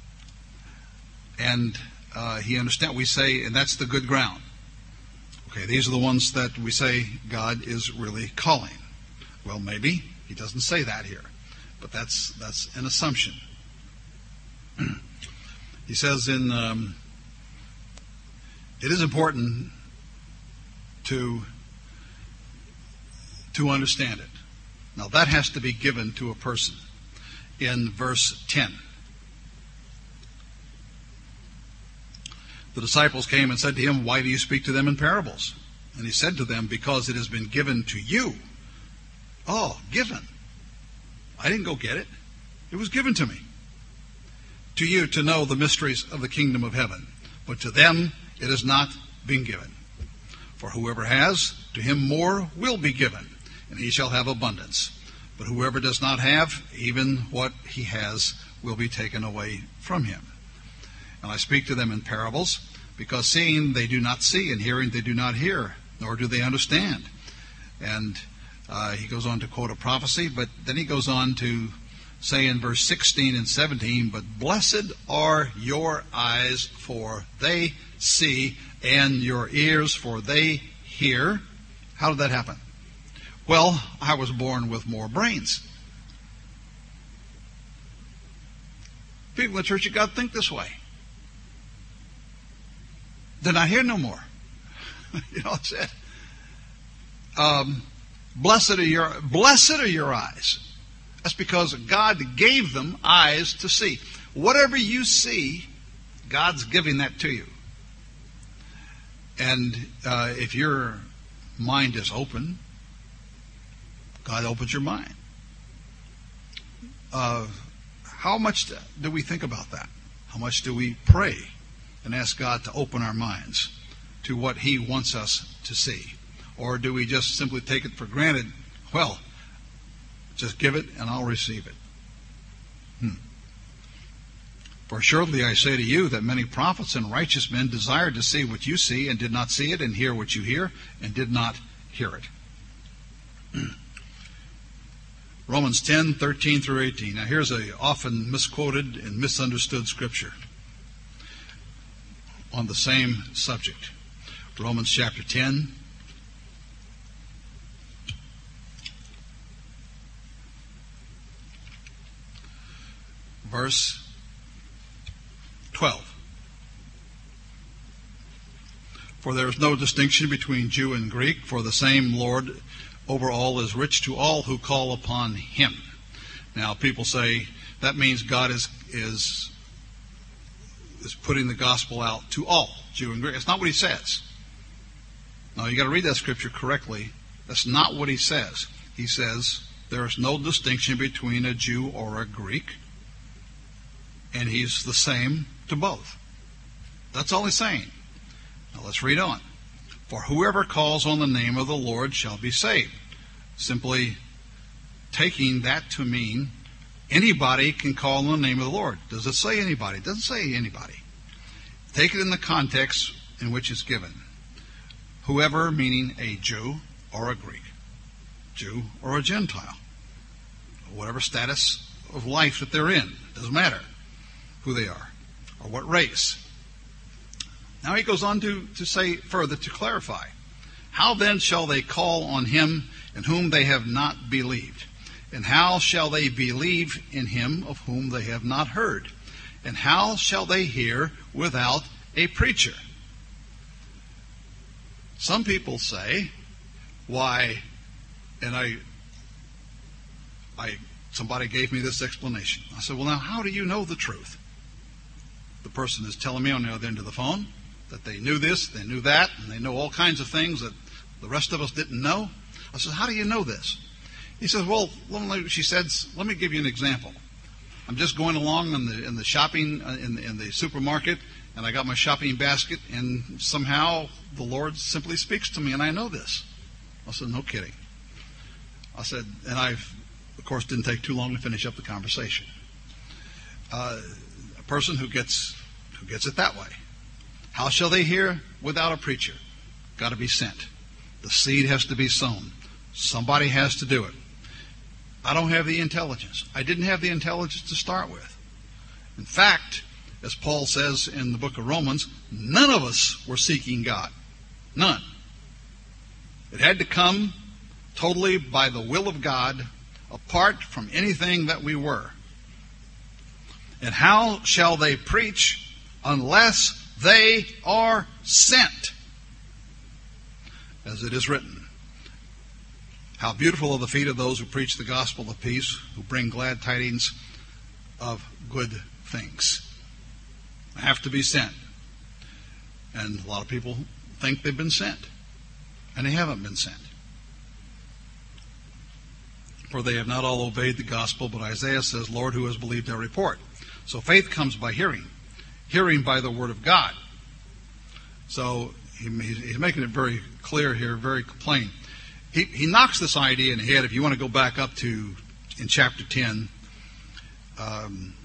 And uh, he understands, we say, and that's the good ground. Okay, these are the ones that we say God is really calling. Well, maybe he doesn't say that here, but that's that's an assumption. He says in, um, it is important to, to understand it. Now that has to be given to a person. In verse ten, the disciples came and said to him, "Why do you speak to them in parables?" And he said to them, "Because it has been given to you." Oh, given. I didn't go get it. It was given to me. To you to know the mysteries of the kingdom of heaven. But to them it has not been given. For whoever has, to him more will be given, and he shall have abundance. But whoever does not have, even what he has will be taken away from him. And I speak to them in parables, because seeing they do not see, and hearing they do not hear, nor do they understand. And uh, he goes on to quote a prophecy, but then he goes on to say in verse sixteen and seventeen, "But blessed are your eyes, for they see, and your ears, for they hear." How did that happen? Well, I was born with more brains. People in the Church of God think this way. They're not here no more. You know what I'm saying? Um, blessed are your blessed are your eyes. That's because God gave them eyes to see. Whatever you see, God's giving that to you. And uh, if your mind is open, God opens your mind. Uh, how much do we think about that? How much do we pray and ask God to open our minds to what He wants us to see? Or do we just simply take it for granted? Well, just give it and I'll receive it. Hmm. For surely I say to you that many prophets and righteous men desired to see what you see and did not see it, and hear what you hear and did not hear it. Romans ten, thirteen through eighteen. Now here's a often misquoted and misunderstood scripture on the same subject. Romans chapter ten. Verse twelve. For there is no distinction between Jew and Greek, for the same Lord over all is rich to all who call upon Him. Now people say that means God is is is putting the gospel out to all, Jew and Greek. That's not what He says. Now you got to read that scripture correctly. That's not what He says. He says there is no distinction between a Jew or a Greek, and He's the same to both. That's all He's saying. Now let's read on. For whoever calls on the name of the Lord shall be saved. Simply taking that to mean anybody can call on the name of the Lord. Does it say anybody? It doesn't say anybody. Take it in the context in which it's given. Whoever meaning a Jew or a Greek, Jew or a Gentile, whatever status of life that they're in. Doesn't matter who they are or what race. Now he goes on to, to say further, to clarify. How then shall they call on Him in whom they have not believed? And how shall they believe in Him of whom they have not heard? And how shall they hear without a preacher? Some people say, why, and I, I, somebody gave me this explanation. I said, well, now how do you know the truth? The person is telling me on the other end of the phone that they knew this, they knew that, and they know all kinds of things that the rest of us didn't know. I said, how do you know this? He says, well, she said, let me give you an example. I'm just going along in the in the shopping in the, in the supermarket, and I got my shopping basket, and somehow the Lord simply speaks to me, and I know this. I said, no kidding. I said, and I, of course, didn't take too long to finish up the conversation. Uh, a person who gets who gets it that way. How shall they hear without a preacher? Got to be sent. The seed has to be sown. Somebody has to do it. I don't have the intelligence. I didn't have the intelligence to start with. In fact, as Paul says in the book of Romans, none of us were seeking God. None. It had to come totally by the will of God, apart from anything that we were. And how shall they preach unless they are sent? as it is written, how beautiful are the feet of those who preach the gospel of peace, who bring glad tidings of good things. Have to be sent. And a lot of people think they've been sent, and they haven't been sent. For they have not all obeyed the gospel, but Isaiah says, Lord, who has believed our report? So faith comes by hearing, hearing by the word of God. So he, he's making it very clear here, very plain. He, he knocks this idea in the head. If you want to go back up to, in chapter ten, um,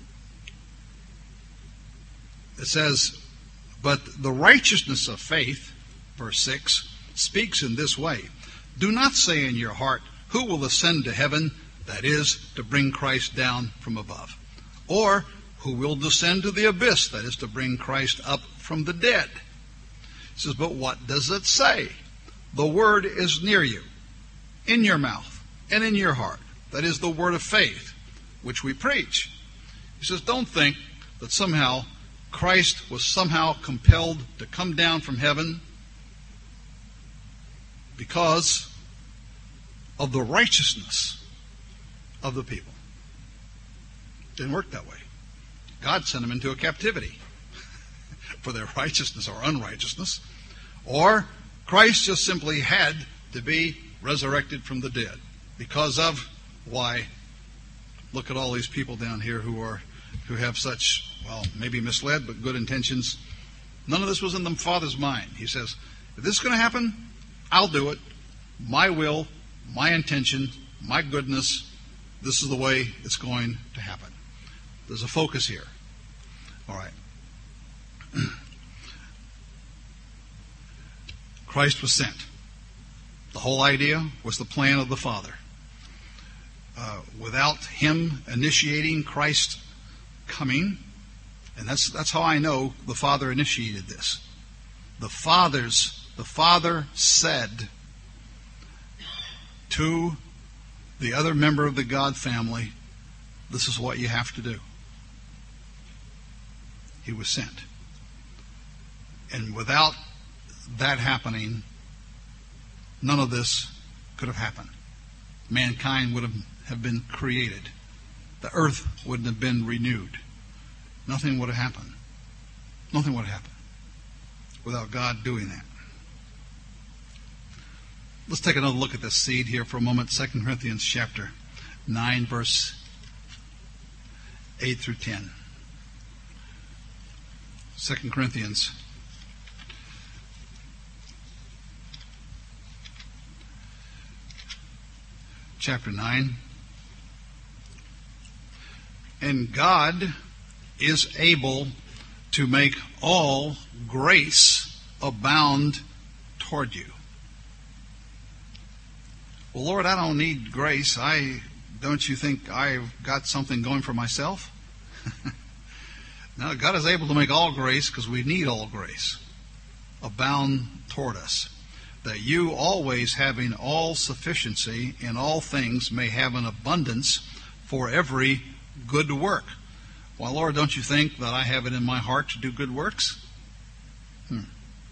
it says, but the righteousness of faith, verse six, speaks in this way. Do not say in your heart, who will ascend to heaven, that is, to bring Christ down from above? Or, who will descend to the abyss, that is, to bring Christ up from the dead? He says, but what does it say? The word is near you, in your mouth and in your heart. That is the word of faith, which we preach. He says, don't think that somehow Christ was somehow compelled to come down from heaven because of the righteousness of the people. It didn't work that way. God sent them into a captivity for their righteousness or unrighteousness. Or Christ just simply had to be resurrected from the dead because of why? Look at all these people down here who are who have such, well, maybe misled but good intentions. None of this was in the Father's mind. He says, if this is going to happen, I'll do it. My will, my intention, my goodness, this is the way it's going to happen. There's a focus here. All right. Christ was sent. The whole idea was the plan of the Father. Uh, without him initiating Christ coming, and that's that's how I know the Father initiated this. The Father's the Father said to the other member of the God family, this is what you have to do. He was sent. And without that happening, none of this could have happened. Mankind would have, have been created. The earth wouldn't have been renewed. Nothing would have happened. Nothing would have happened without God doing that. Let's take another look at this seed here for a moment. Second Corinthians chapter nine, verse eight through ten. Second Corinthians chapter nine. And God is able to make all grace abound toward you. Well, Lord, I don't need grace. I don't you think I've got something going for myself? No, God is able to make all grace, because we need all grace, abound toward us, that you, always having all sufficiency in all things, may have an abundance for every good work. Well, Lord, don't you think that I have it in my heart to do good works? Hmm.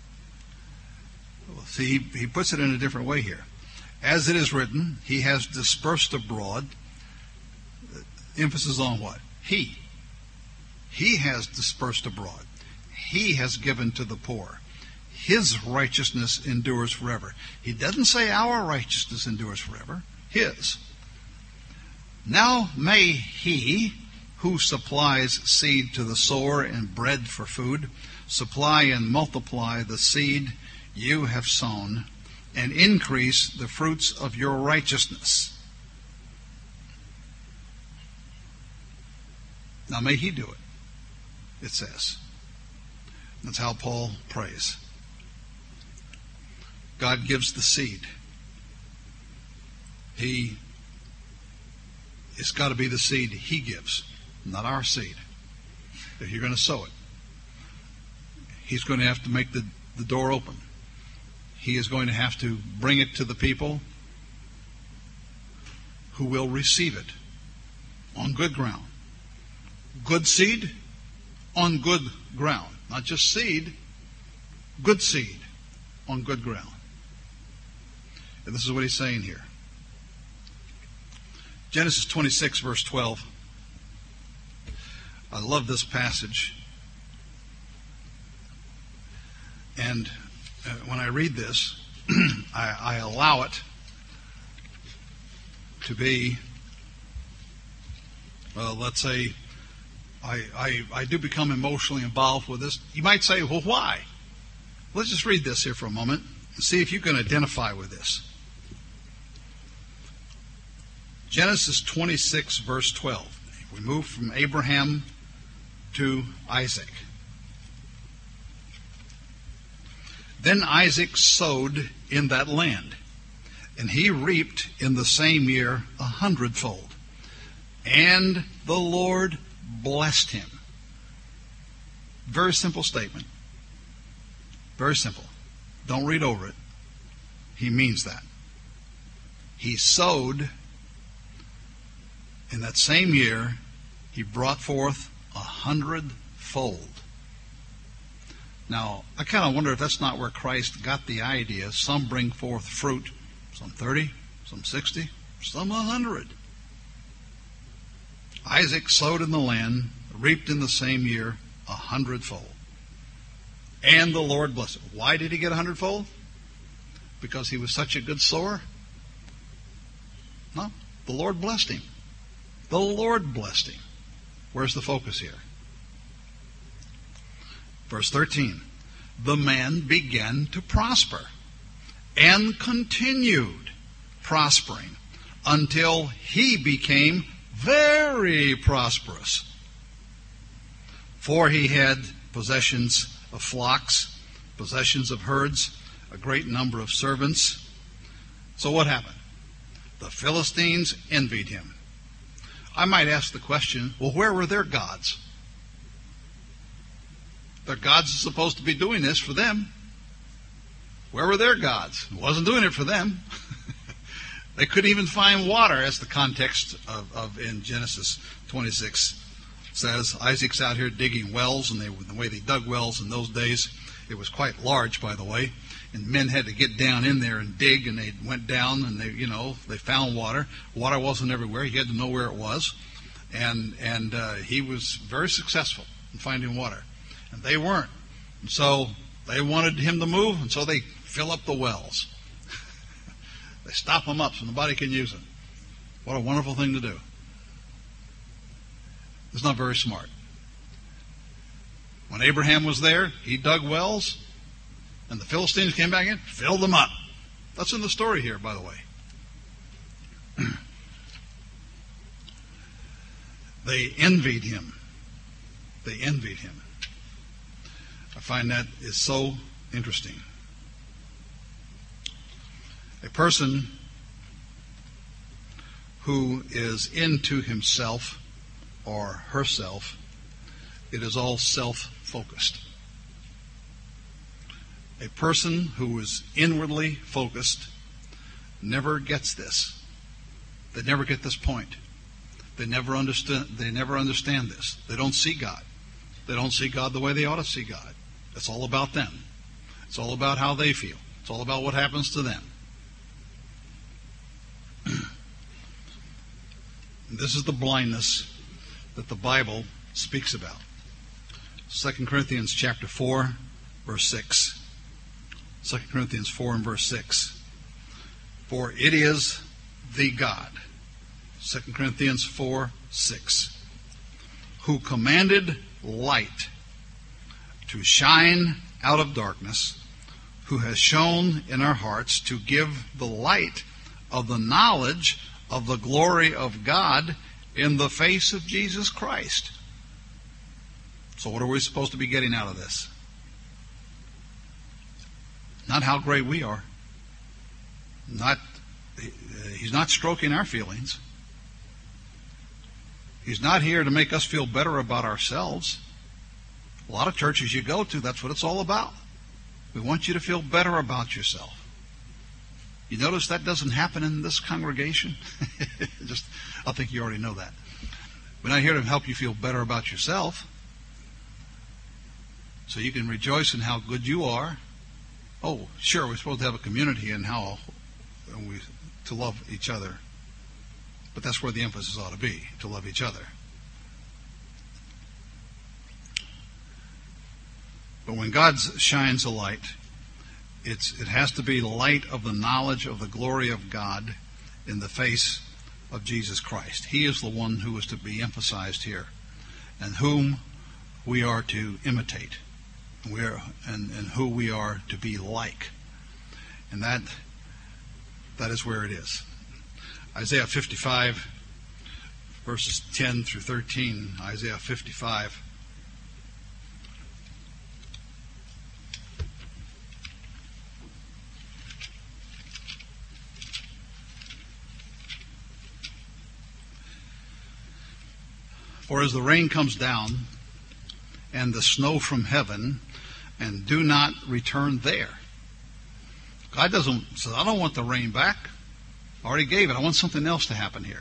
Well, see, he, he puts it in a different way here. As it is written, he has dispersed abroad. Emphasis on what? He. He has dispersed abroad. He has given to the poor. His righteousness endures forever. He doesn't say our righteousness endures forever. His. Now may he who supplies seed to the sower and bread for food supply and multiply the seed you have sown and increase the fruits of your righteousness. Now may he do it, it says. That's how Paul prays. God gives the seed. He, it's got to be the seed he gives, not our seed. If you're going to sow it, he's going to have to make the, the door open. He is going to have to bring it to the people who will receive it on good ground. Good seed on good ground. Not just seed, good seed on good ground. And this is what he's saying here. Genesis twenty-six, verse twelve. I love this passage. And uh, when I read this, I, I allow it to be, well, let's say, I, I, I do become emotionally involved with this. You might say, well, why? Let's just read this here for a moment and see if you can identify with this. Genesis twenty-six, verse twelve. We move from Abraham to Isaac. Then Isaac sowed in that land, and he reaped in the same year a hundredfold. And the Lord blessed him. Very simple statement. Very simple. Don't read over it. He means that. He sowed. In that same year, he brought forth a hundredfold. Now, I kind of wonder if that's not where Christ got the idea. Some bring forth fruit, some thirty, some sixty, some a hundred. Isaac sowed in the land, reaped in the same year a hundredfold. And the Lord blessed him. Why did he get a hundredfold? Because he was such a good sower? No, the Lord blessed him. The Lord blessed him. Where's the focus here? Verse thirteen. The man began to prosper and continued prospering until he became very prosperous. For he had possessions of flocks, possessions of herds, a great number of servants. So what happened? The Philistines envied him. I might ask the question, well, where were their gods? Their gods are supposed to be doing this for them. Where were their gods? It wasn't doing it for them. They couldn't even find water, as the context of, of in Genesis twenty-six says. Isaac's out here digging wells, and they, the way they dug wells in those days, it was quite large, by the way. And men had to get down in there and dig, and they went down, and they, you know, they found water. Water wasn't everywhere. He had to know where it was, and and uh, he was very successful in finding water, and they weren't. And so they wanted him to move, and so they fill up the wells. They stop them up so nobody can use them. What a wonderful thing to do. It's not very smart. When Abraham was there, he dug wells. And the Philistines came back in, filled them up. That's in the story here, by the way. They envied him. They envied him. I find that is so interesting. A person who is into himself or herself, it is all self-focused. A person who is inwardly focused never gets this. They never get this point. They never understand. They never understand this. They don't see God. They don't see God the way they ought to see God. It's all about them. It's all about how they feel. It's all about what happens to them. This is the blindness that the Bible speaks about. Second Corinthians chapter four, verse six. Second Corinthians four and verse six. For it is the God, Second Corinthians four, six, who commanded light to shine out of darkness, who has shone in our hearts to give the light of the knowledge of the glory of God in the face of Jesus Christ. So what are we supposed to be getting out of this? Not how great we are. Not, he's not stroking our feelings. He's not here to make us feel better about ourselves. A lot of churches you go to, that's what it's all about. We want you to feel better about yourself. You notice that doesn't happen in this congregation? Just, I think you already know that. We're not here to help you feel better about yourself, so you can rejoice in how good you are. Oh, sure, we're supposed to have a community and how and we to love each other. But that's where the emphasis ought to be, to love each other. But when God shines a light, it's, it has to be light of the knowledge of the glory of God in the face of Jesus Christ. He is the one who is to be emphasized here, and whom we are to imitate, and, we are, and, and who we are to be like. And that that is where it is. Isaiah fifty-five, verses ten through thirteen. Isaiah fifty-five. For as the rain comes down and the snow from heaven, and do not return there. God doesn't say, I don't want the rain back. I already gave it. I want something else to happen here.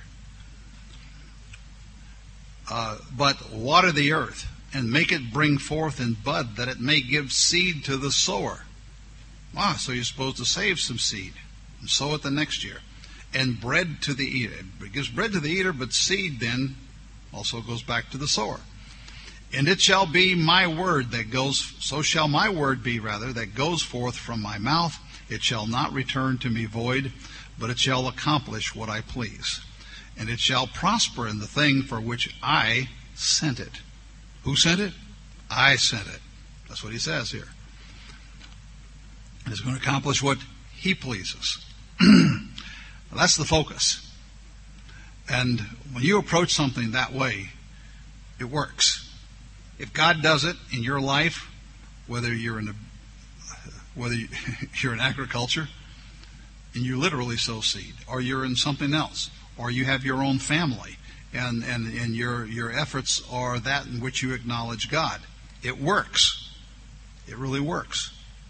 Uh, but water the earth and make it bring forth and bud, that it may give seed to the sower. Wow, so you're supposed to save some seed and sow it the next year. And bread to the eater. It gives bread to the eater, but seed then also goes back to the sower. And it shall be my word that goes, so shall my word be, rather, that goes forth from my mouth. It shall not return to me void, but it shall accomplish what I please. And it shall prosper in the thing for which I sent it. Who sent it? I sent it. That's what he says here. And it's going to accomplish what he pleases. That's the focus. And when you approach something that way, it works. If God does it in your life, whether you're in a, whether you're in agriculture and you literally sow seed, or you're in something else, or you have your own family, and, and, and your, your efforts are that in which you acknowledge God, it works. It really works.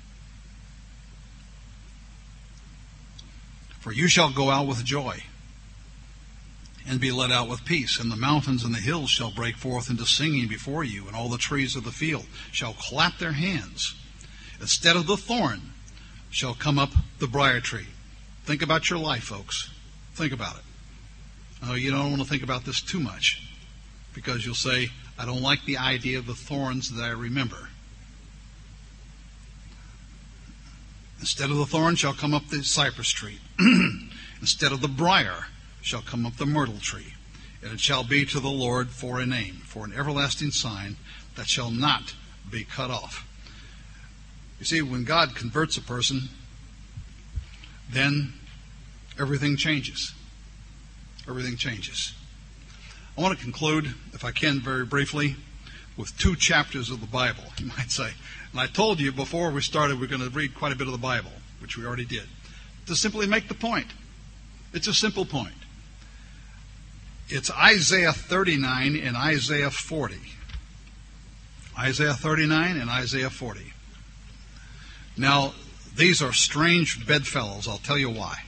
For you shall go out with joy and be led out with peace, and the mountains and the hills shall break forth into singing before you, and all the trees of the field shall clap their hands. Instead of the thorn shall come up the briar tree. Think about your life, folks. Think about it. I know you don't want to think about this too much, because you'll say, I don't like the idea of the thorns that I remember. Instead of the thorn shall come up the cypress tree. Instead of the briar shall come up the myrtle tree. And it shall be to the Lord for a name, for an everlasting sign that shall not be cut off. You see, when God converts a person, then everything changes. Everything changes. I want to conclude, if I can, very briefly, with two chapters of the Bible, you might say. And I told you before we started we're going to read quite a bit of the Bible, which we already did, to simply make the point. It's a simple point. It's Isaiah thirty-nine and Isaiah forty. Isaiah thirty-nine and Isaiah forty. Now, these are strange bedfellows. I'll tell you why.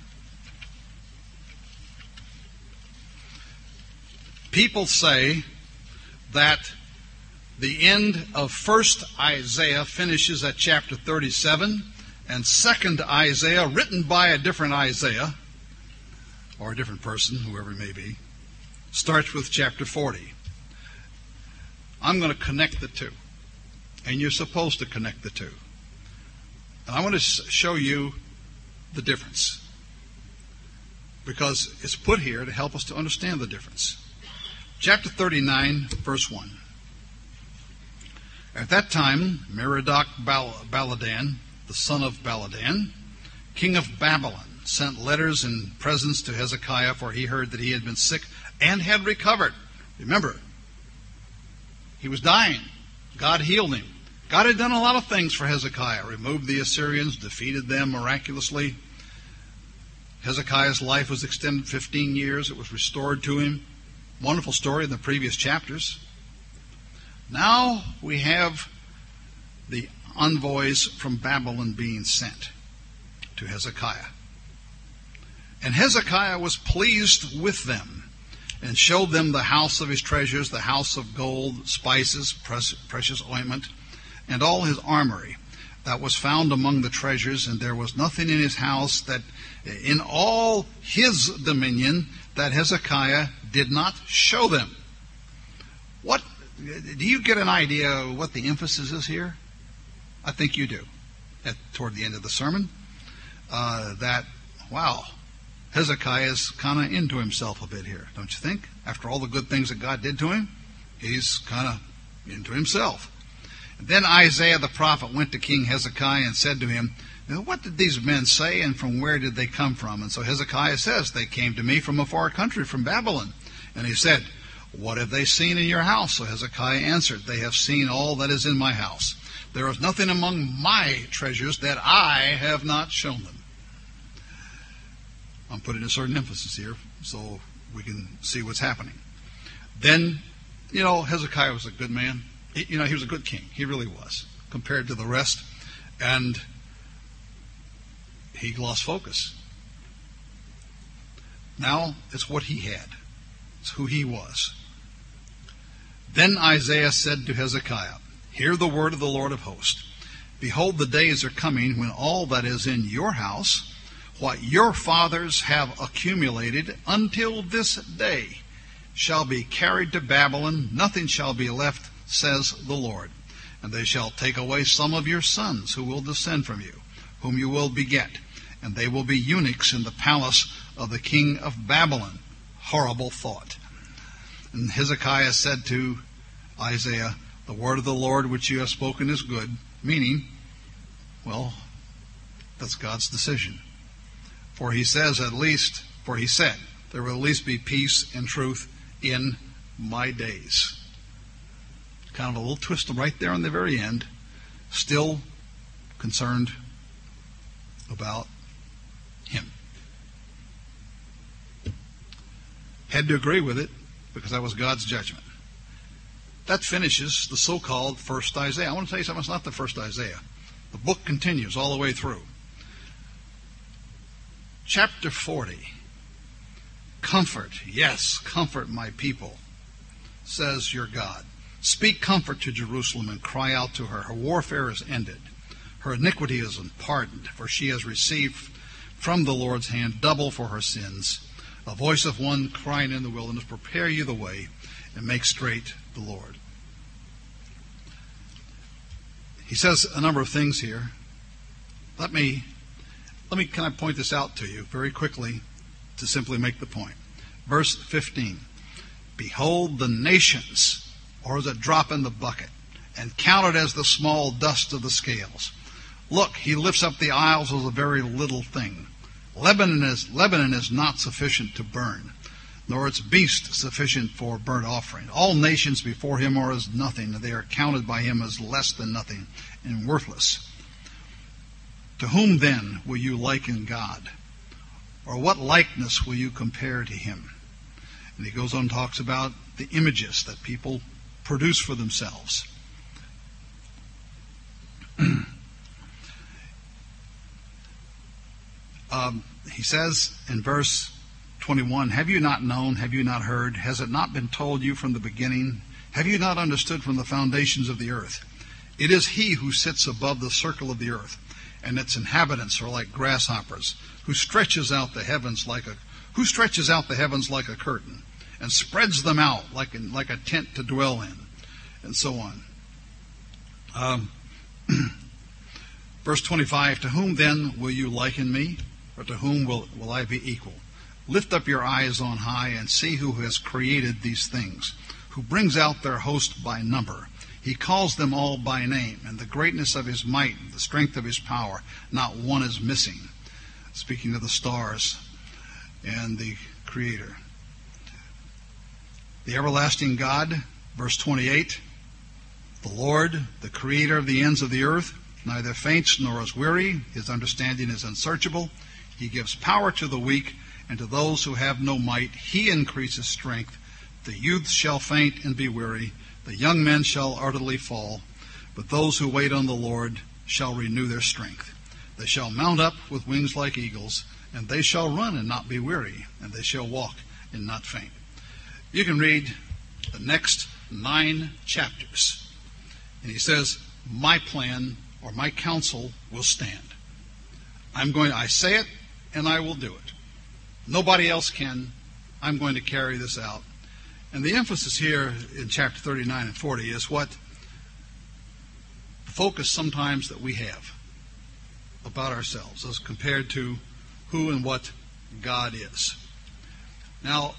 People say that the end of First Isaiah finishes at chapter thirty-seven, and Second Isaiah, written by a different Isaiah, or a different person, whoever it may be, starts with chapter forty. I'm going to connect the two, and you're supposed to connect the two. And I want to show you the difference, because it's put here to help us to understand the difference. Chapter thirty-nine, verse one. At that time, Merodach-Baladan, the son of Baladan, king of Babylon, sent letters and presents to Hezekiah, for he heard that he had been sick and had recovered. Remember, he was dying. God healed him. God had done a lot of things for Hezekiah. Removed the Assyrians, defeated them miraculously. Hezekiah's life was extended fifteen years. It was restored to him. Wonderful story in the previous chapters. Now we have the envoys from Babylon being sent to Hezekiah. And Hezekiah was pleased with them, and showed them the house of his treasures, the house of gold, spices, precious ointment, and all his armory, that was found among the treasures, and there was nothing in his house that in all his dominion that Hezekiah did not show them. What do you get an idea of what the emphasis is here? I think you do. At toward the end of the sermon, uh, that wow, Hezekiah is kind of into himself a bit here, don't you think? After all the good things that God did to him, he's kind of into himself. Then Isaiah the prophet went to King Hezekiah and said to him, "What did these men say, and from where did they come from?" And so Hezekiah says, "They came to me from a far country, from Babylon." And he said, "What have they seen in your house?" So Hezekiah answered, "They have seen all that is in my house. There is nothing among my treasures that I have not shown them." I'm putting a certain emphasis here so we can see what's happening. Then, you know, Hezekiah was a good man. He, you know, he was a good king. He really was, compared to the rest. And he lost focus. Now it's what he had. It's who he was. Then Isaiah said to Hezekiah, "Hear the word of the Lord of hosts. Behold, the days are coming when all that is in your house, what your fathers have accumulated until this day, shall be carried to Babylon. Nothing shall be left, says the Lord. And they shall take away some of your sons who will descend from you, whom you will beget, and they will be eunuchs in the palace of the king of Babylon." Horrible thought. And Hezekiah said to Isaiah, "The word of the Lord which you have spoken is good," meaning, well, that's God's decision. For he says at least, for he said, there will at least be peace and truth in my days. Kind of a little twist right there on the very end, still concerned about him. Had to agree with it because that was God's judgment. That finishes the so-called first Isaiah. I want to tell you something, it's not the first Isaiah. The book continues all the way through. Chapter forty. Comfort, yes, comfort my people, says your God. Speak comfort to Jerusalem and cry out to her. Her warfare is ended. Her iniquity is pardoned, for she has received from the Lord's hand double for her sins. A voice of one crying in the wilderness, "Prepare you the way and make straight the Lord." He says a number of things here. Let me, let me, can I point this out to you very quickly to simply make the point. Verse fifteen. Behold, the nations or as a drop in the bucket, and counted as the small dust of the scales. Look, he lifts up the isles as a very little thing. Lebanon is, Lebanon is not sufficient to burn, nor its beast sufficient for burnt offering. All nations before him are as nothing, and they are counted by him as less than nothing and worthless. To whom then will you liken God? Or what likeness will you compare to him? And he goes on and talks about the images that people produce for themselves. um, he says in verse twenty-one, "Have you not known? Have you not heard? Has it not been told you from the beginning? Have you not understood from the foundations of the earth? It is he who sits above the circle of the earth, and its inhabitants are like grasshoppers, who stretches out the heavens like a who stretches out the heavens like a curtain, and spreads them out like in, like a tent to dwell in," and so on. Um, verse twenty-five, "To whom then will you liken me, or to whom will, will I be equal? Lift up your eyes on high and see who has created these things, who brings out their host by number. He calls them all by name, and the greatness of his might, the strength of his power, not one is missing." Speaking of the stars and the Creator. The everlasting God, verse twenty-eight, "The Lord, the Creator of the ends of the earth, neither faints nor is weary. His understanding is unsearchable. He gives power to the weak, and to those who have no might he increases strength. The youths shall faint and be weary. The young men shall utterly fall. But those who wait on the Lord shall renew their strength. They shall mount up with wings like eagles, and they shall run and not be weary, and they shall walk and not faint." You can read the next nine chapters. And he says, my plan or my counsel will stand. I'm going, I say it, and I will do it. Nobody else can. I'm going to carry this out. And the emphasis here in chapter thirty-nine and forty is what the focus sometimes that we have about ourselves as compared to who and what God is. Now,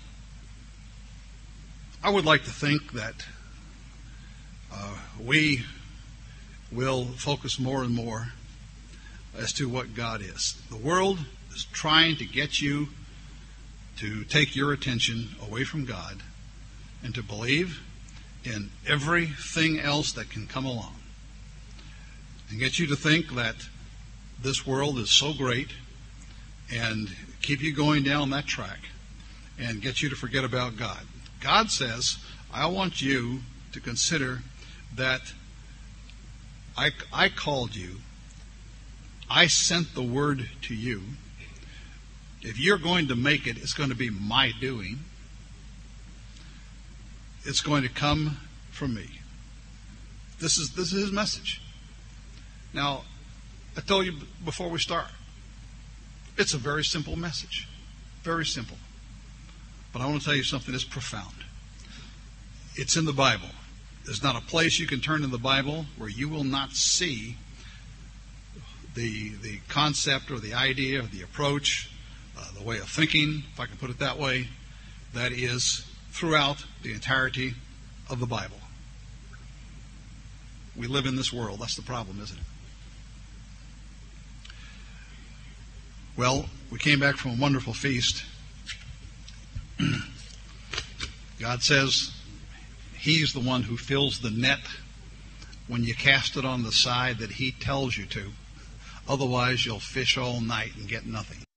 I would like to think that uh, we will focus more and more as to what God is. The world is trying to get you to take your attention away from God and to believe in everything else that can come along, and get you to think that this world is so great and keep you going down that track and get you to forget about God. God says, I want you to consider that I, I called you. I sent the word to you. If you're going to make it, it's going to be my doing. It's going to come from me. This is this is his message. Now, I told you before we start, it's a very simple message. Very simple. But I want to tell you something that's profound. It's in the Bible. There's not a place you can turn in the Bible where you will not see the the concept or the idea or the approach, uh, the way of thinking, if I can put it that way, that is throughout the entirety of the Bible. We live in this world. That's the problem, isn't it? Well, we came back from a wonderful feast. God says He's the one who fills the net when you cast it on the side that He tells you to. Otherwise, you'll fish all night and get nothing.